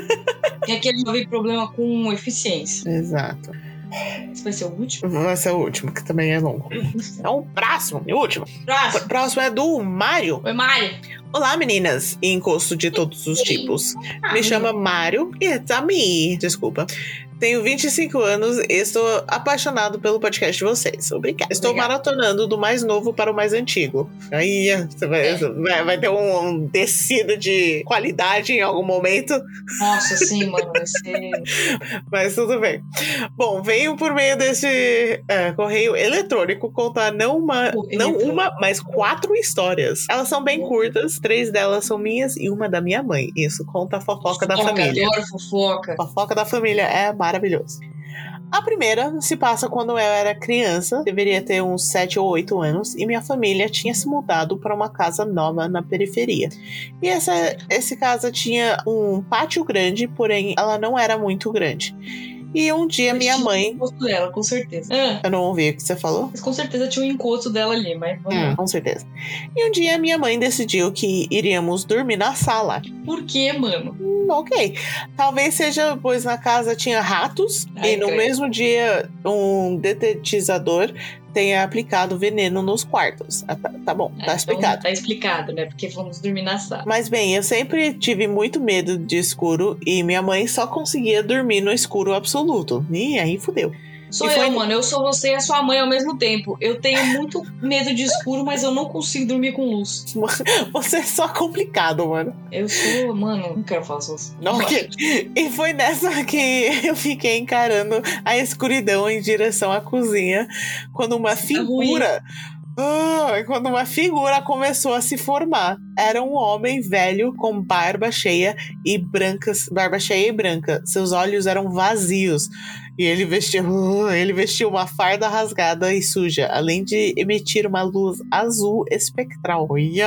E aqui eu resolvi problema com eficiência. Exato. Esse vai ser o último? Vai ser o último, que também é longo. Então, o próximo, e o último. Próximo é do Mário. Oi, Mário. Olá, meninas e encosto de todos os tipos. Me chama Mário e it's a me. Desculpa. Tenho 25 anos e estou apaixonado pelo podcast de vocês. Obrigada. Estou maratonando do mais novo para o mais antigo. Aí você vai ter um descido de qualidade em algum momento. Nossa, sim, mano. Vai ser... Mas tudo bem. Bom, venho por meio desse correio eletrônico contar não uma, mas 4 histórias. Elas são bem curtas. 3 delas são minhas e uma da minha mãe. Isso conta a fofoca da família. Adoro fofoca. Fofoca da família é maravilhoso. A primeira se passa quando eu era criança, deveria ter uns 7 ou 8 anos, e minha família tinha se mudado para uma casa nova na periferia. E essa casa tinha um pátio grande, porém ela não era muito grande. E um dia minha mãe... Tinha o encosto dela, com certeza. Eu não ouvi o que você falou? Mas com certeza tinha o encosto dela ali, mas... Com certeza. E um dia minha mãe decidiu que iríamos dormir na sala. Por quê, mano? Ok. Talvez seja, pois na casa tinha ratos e no mesmo dia um detetizador tenha aplicado veneno nos quartos. Tá bom, tá explicado. Então tá explicado, né? Porque vamos dormir na sala. Mas bem, eu sempre tive muito medo de escuro e minha mãe só conseguia dormir no escuro absoluto. E aí fudeu. Mano. Eu sou você e a sua mãe ao mesmo tempo. Eu tenho muito medo de escuro, mas eu não consigo dormir com luz. Você é só complicado, mano. Eu sou, mano, não quero falar sobre isso. Ok. E foi nessa que eu fiquei encarando a escuridão em direção à cozinha, quando uma figura... quando uma figura começou a se formar. Era um homem velho com barba cheia e branca. Seus olhos eram vazios. E ele vestia uma farda rasgada e suja, além de emitir uma luz azul espectral.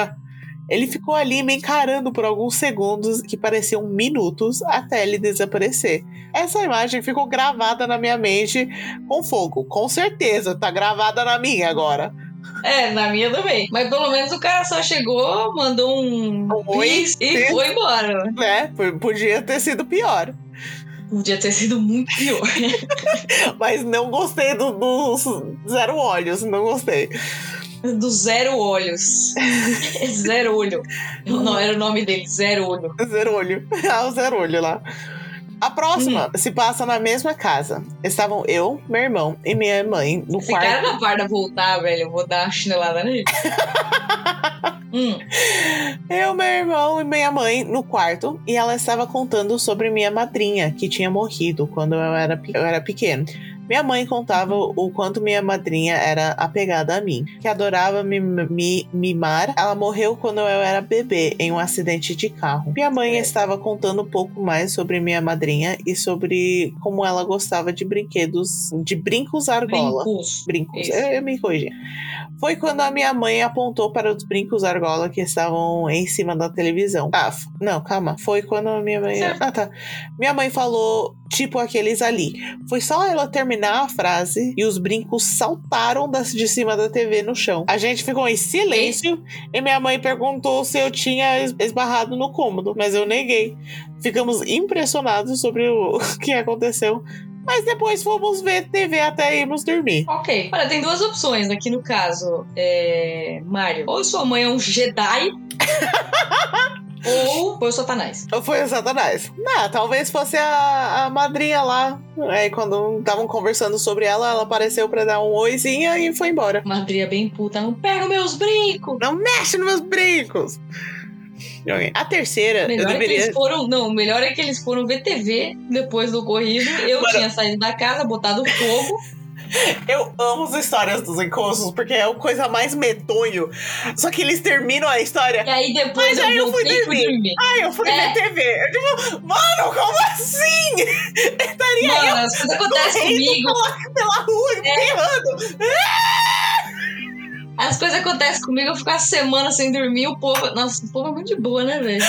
Ele ficou ali me encarando por alguns segundos, que pareciam minutos, até ele desaparecer. Essa imagem ficou gravada na minha mente com fogo. Com certeza, tá gravada na minha agora. Na minha também. Mas pelo menos o cara só chegou, mandou um oi e foi embora. Podia ter sido pior. Podia ter sido muito pior. Mas não gostei dos 0 olhos, não gostei. Do 0 olhos. 0 olho. Não, era o nome dele, 0 olho. 0 olho. O 0 olho lá. A próxima se passa na mesma casa. Estavam eu, meu irmão e minha mãe no Esse quarto. cara na guarda voltar, velho, eu vou dar uma chinelada nele. Eu, meu irmão e minha mãe no quarto, e ela estava contando sobre minha madrinha, que tinha morrido quando eu era pequeno. Minha mãe contava o quanto minha madrinha era apegada a mim, que adorava me mimar. Ela morreu quando eu era bebê, em um acidente de carro. Minha mãe estava contando um pouco mais sobre minha madrinha e sobre como ela gostava de brincos argola. Brincos. Eu me corrigi. Foi quando a minha mãe apontou para os brincos argola que estavam em cima da televisão. Não, calma. Foi quando a minha mãe... tá. Minha mãe falou, tipo aqueles ali. Foi só ela terminar a frase e os brincos saltaram de cima da TV no chão. A gente ficou em silêncio e minha mãe perguntou se eu tinha esbarrado no cômodo, mas eu neguei. Ficamos impressionados sobre o que aconteceu. Mas depois fomos ver TV até irmos dormir. Ok. Olha, tem duas opções aqui no caso, Mário. Ou sua mãe é um Jedi... Ou foi o Satanás. Ou foi o Satanás. Não, talvez fosse a madrinha lá. Aí quando estavam conversando sobre ela, ela apareceu pra dar um oizinho e foi embora. Madrinha bem puta, não pega meus brincos. Não mexe nos meus brincos. A terceira, melhor eu deveria... o melhor é que eles foram ver TV depois do ocorrido. Eu tinha saído da casa, botado fogo. Eu amo as histórias dos encostos, porque é a coisa mais medonho. Só que eles terminam a história. E aí depois eu fui dormir. Eu fui ver TV. Eu digo, mano, como assim? Eu estaria mano, as coisas acontecem comigo. Pela rua, berrando. As coisas acontecem comigo, eu fico uma semana sem dormir, o povo... Nossa, o povo é muito de boa, né, velho?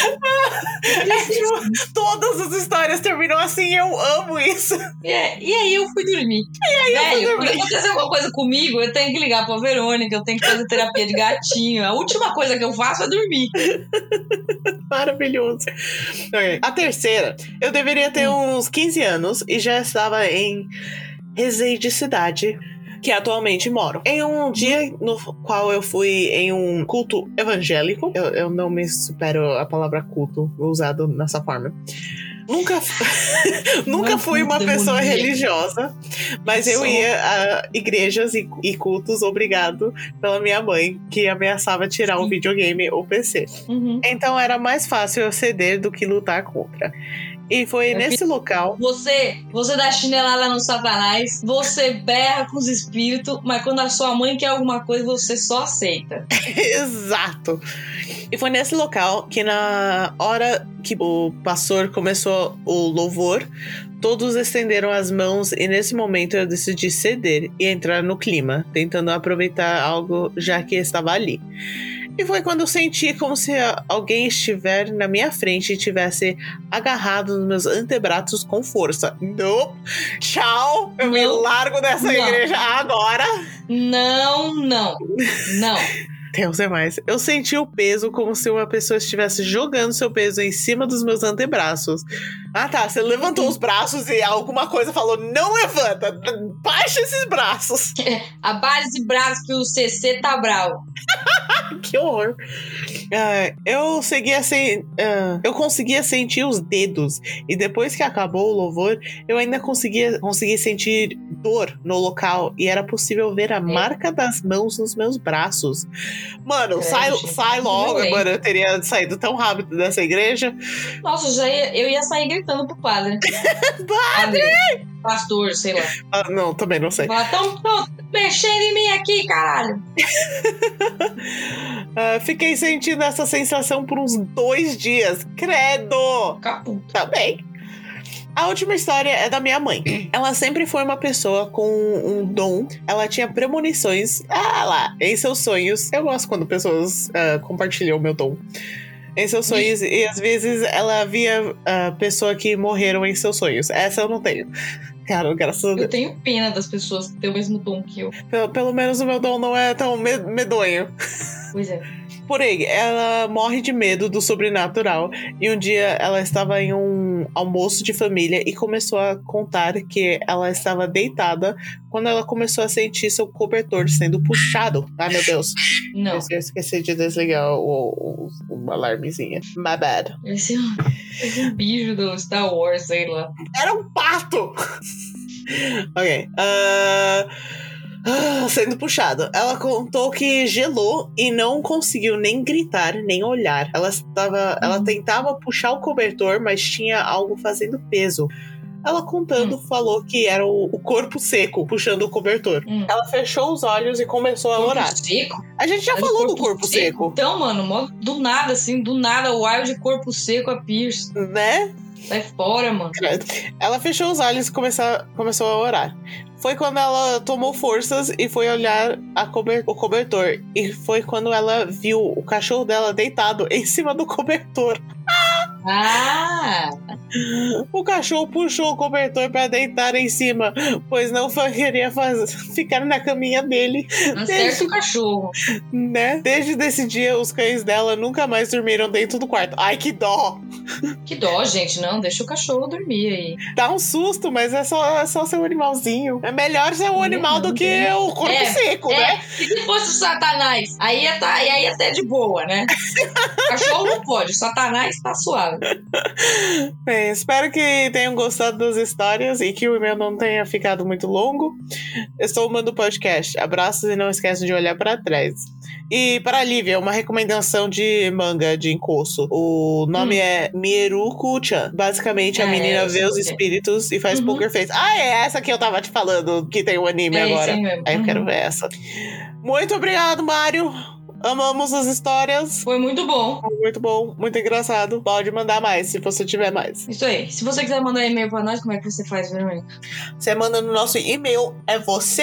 Todas as histórias terminam assim, eu amo isso. E aí eu fui dormir. Velho, quando acontecer alguma coisa comigo, eu tenho que ligar pra Verônica, eu tenho que fazer terapia de gatinho. A última coisa que eu faço é dormir. Maravilhoso. A terceira, eu deveria ter uns 15 anos e já estava em Resende Cidade, que atualmente moro. Em um dia no qual eu fui em um culto evangélico, eu não me supero a palavra culto usado nessa forma. Nunca fui uma pessoa religiosa, mas eu ia a igrejas e cultos obrigado pela minha mãe, que ameaçava tirar o videogame ou PC. Então era mais fácil eu ceder do que lutar contra. E foi nesse local... Você dá chinelada no Satanás, você berra com os espíritos, mas quando a sua mãe quer alguma coisa, você só aceita. Exato. E foi nesse local que na hora que o pastor começou o louvor, todos estenderam as mãos e nesse momento eu decidi ceder e entrar no clima, tentando aproveitar algo já que estava ali. E foi quando eu senti como se alguém estivesse na minha frente e tivesse agarrado nos meus antebraços com força. Não, tchau, eu me largo dessa igreja agora. Não. Deus é mais. Eu senti o peso como se uma pessoa estivesse jogando seu peso em cima dos meus antebraços. Ah tá, você levantou os braços e alguma coisa falou, não levanta, baixa esses braços. Abaixa esse braço que o CC tá bravo. Que horror. Eu conseguia sentir os dedos. E depois que acabou o louvor, eu ainda consegui sentir dor no local. E era possível ver a marca das mãos nos meus braços. Mano, sai logo. Mano, eu teria saído tão rápido dessa igreja. Nossa, eu ia sair gritando pro padre. Padre! Pastor, sei lá. Não, também não sei. Tão mexendo em mim aqui, caralho. Fiquei sentindo essa sensação por uns 2 dias. Credo! Caputo. Tá bem. A última história é da minha mãe. Ela sempre foi uma pessoa com um dom. Ela tinha premonições em seus sonhos. Eu gosto quando pessoas compartilham o meu dom. Em seus sonhos, e às vezes ela via pessoa que morreram em seus sonhos. Essa eu não tenho. Cara, graças a Deus. Eu tenho pena das pessoas que têm o mesmo dom que eu. Pelo menos o meu dom não é tão medonho. Pois é. Porém, ela morre de medo do sobrenatural. E um dia ela estava em um um almoço de família e começou a contar que ela estava deitada quando ela começou a sentir seu cobertor sendo puxado. Ai, meu Deus. Não. Eu esqueci de desligar o alarmezinho. My bad. Esse é um bicho do Star Wars, sei lá. Era um pato! Ok. Sendo puxado. Ela contou que gelou e não conseguiu nem gritar, nem olhar. Ela tentava puxar o cobertor, mas tinha algo fazendo peso. Ela contando, falou que era o corpo seco puxando o cobertor. Ela fechou os olhos e começou a orar. Corpo seco? A gente já falou do corpo seco. Então, mano, do nada, assim, do nada, o wild corpo seco a Pierce. Né? Sai fora, mano. Ela fechou os olhos e começou a orar. Foi quando ela tomou forças e foi olhar o cobertor. E foi quando ela viu o cachorro dela deitado em cima do cobertor. Ah! O cachorro puxou o cobertor para deitar em cima, pois não queria ficar na caminha dele. Acerta o cachorro. Né? Desde esse dia, os cães dela nunca mais dormiram dentro do quarto. Ai, que dó! Que dó, gente. Não, deixa o cachorro dormir aí. Dá um susto, mas é só seu animalzinho. É melhor ser um animal do que o corpo seco, né? E se fosse o Satanás? Aí ia até de boa, né? Cachorro não pode, o Satanás tá suave. Bem, espero que tenham gostado das histórias e que o e-mail não tenha ficado muito longo. Estou amando o podcast. Abraços e não esqueçam de olhar para trás. E para a Lívia, uma recomendação de manga de encosto. O nome é Mieruku-chan. Basicamente, a menina vê os espíritos e faz poker face. Ah, é essa que eu tava te falando, que tem o anime agora. Aí eu quero ver essa. Muito obrigado, Mário. Amamos as histórias. Foi muito bom. Muito bom, muito engraçado. Pode mandar mais, se você tiver mais. Isso aí. Se você quiser mandar e-mail pra nós, como é que você faz, Verônica? Você manda no nosso e-mail, é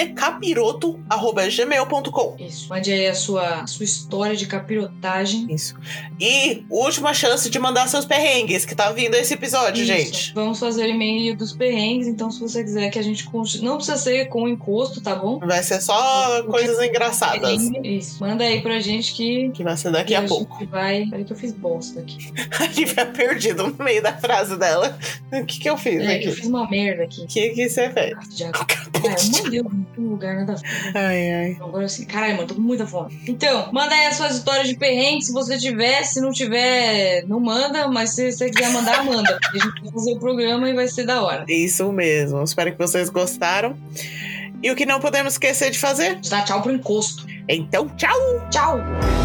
vocêcapiroto@gmail.com. Isso. Mande aí a sua história de capirotagem. Isso. E última chance de mandar seus perrengues, que tá vindo esse episódio, gente. Vamos fazer e-mail dos perrengues, então se você quiser que a gente continue... Não precisa ser com encosto, tá bom? Vai ser só coisas engraçadas. Isso. Manda aí pra gente que vai ser daqui a pouco. Peraí que eu fiz bosta aqui. A gente vai perdido no meio da frase dela. O que eu fiz aqui? Eu fiz uma merda aqui. O que você fez? Eu mandei um lugar nada a ver. Ai. Agora assim, caralho, mano, tô com muita fome. Então, manda aí as suas histórias de perrengue, se você tiver. Se não tiver, não manda. Mas se você quiser mandar, manda. Porque a gente vai fazer o programa e vai ser da hora. Isso mesmo. Espero que vocês gostaram. E o que não podemos esquecer de fazer? Dar tchau pro encosto. Então, tchau! Tchau!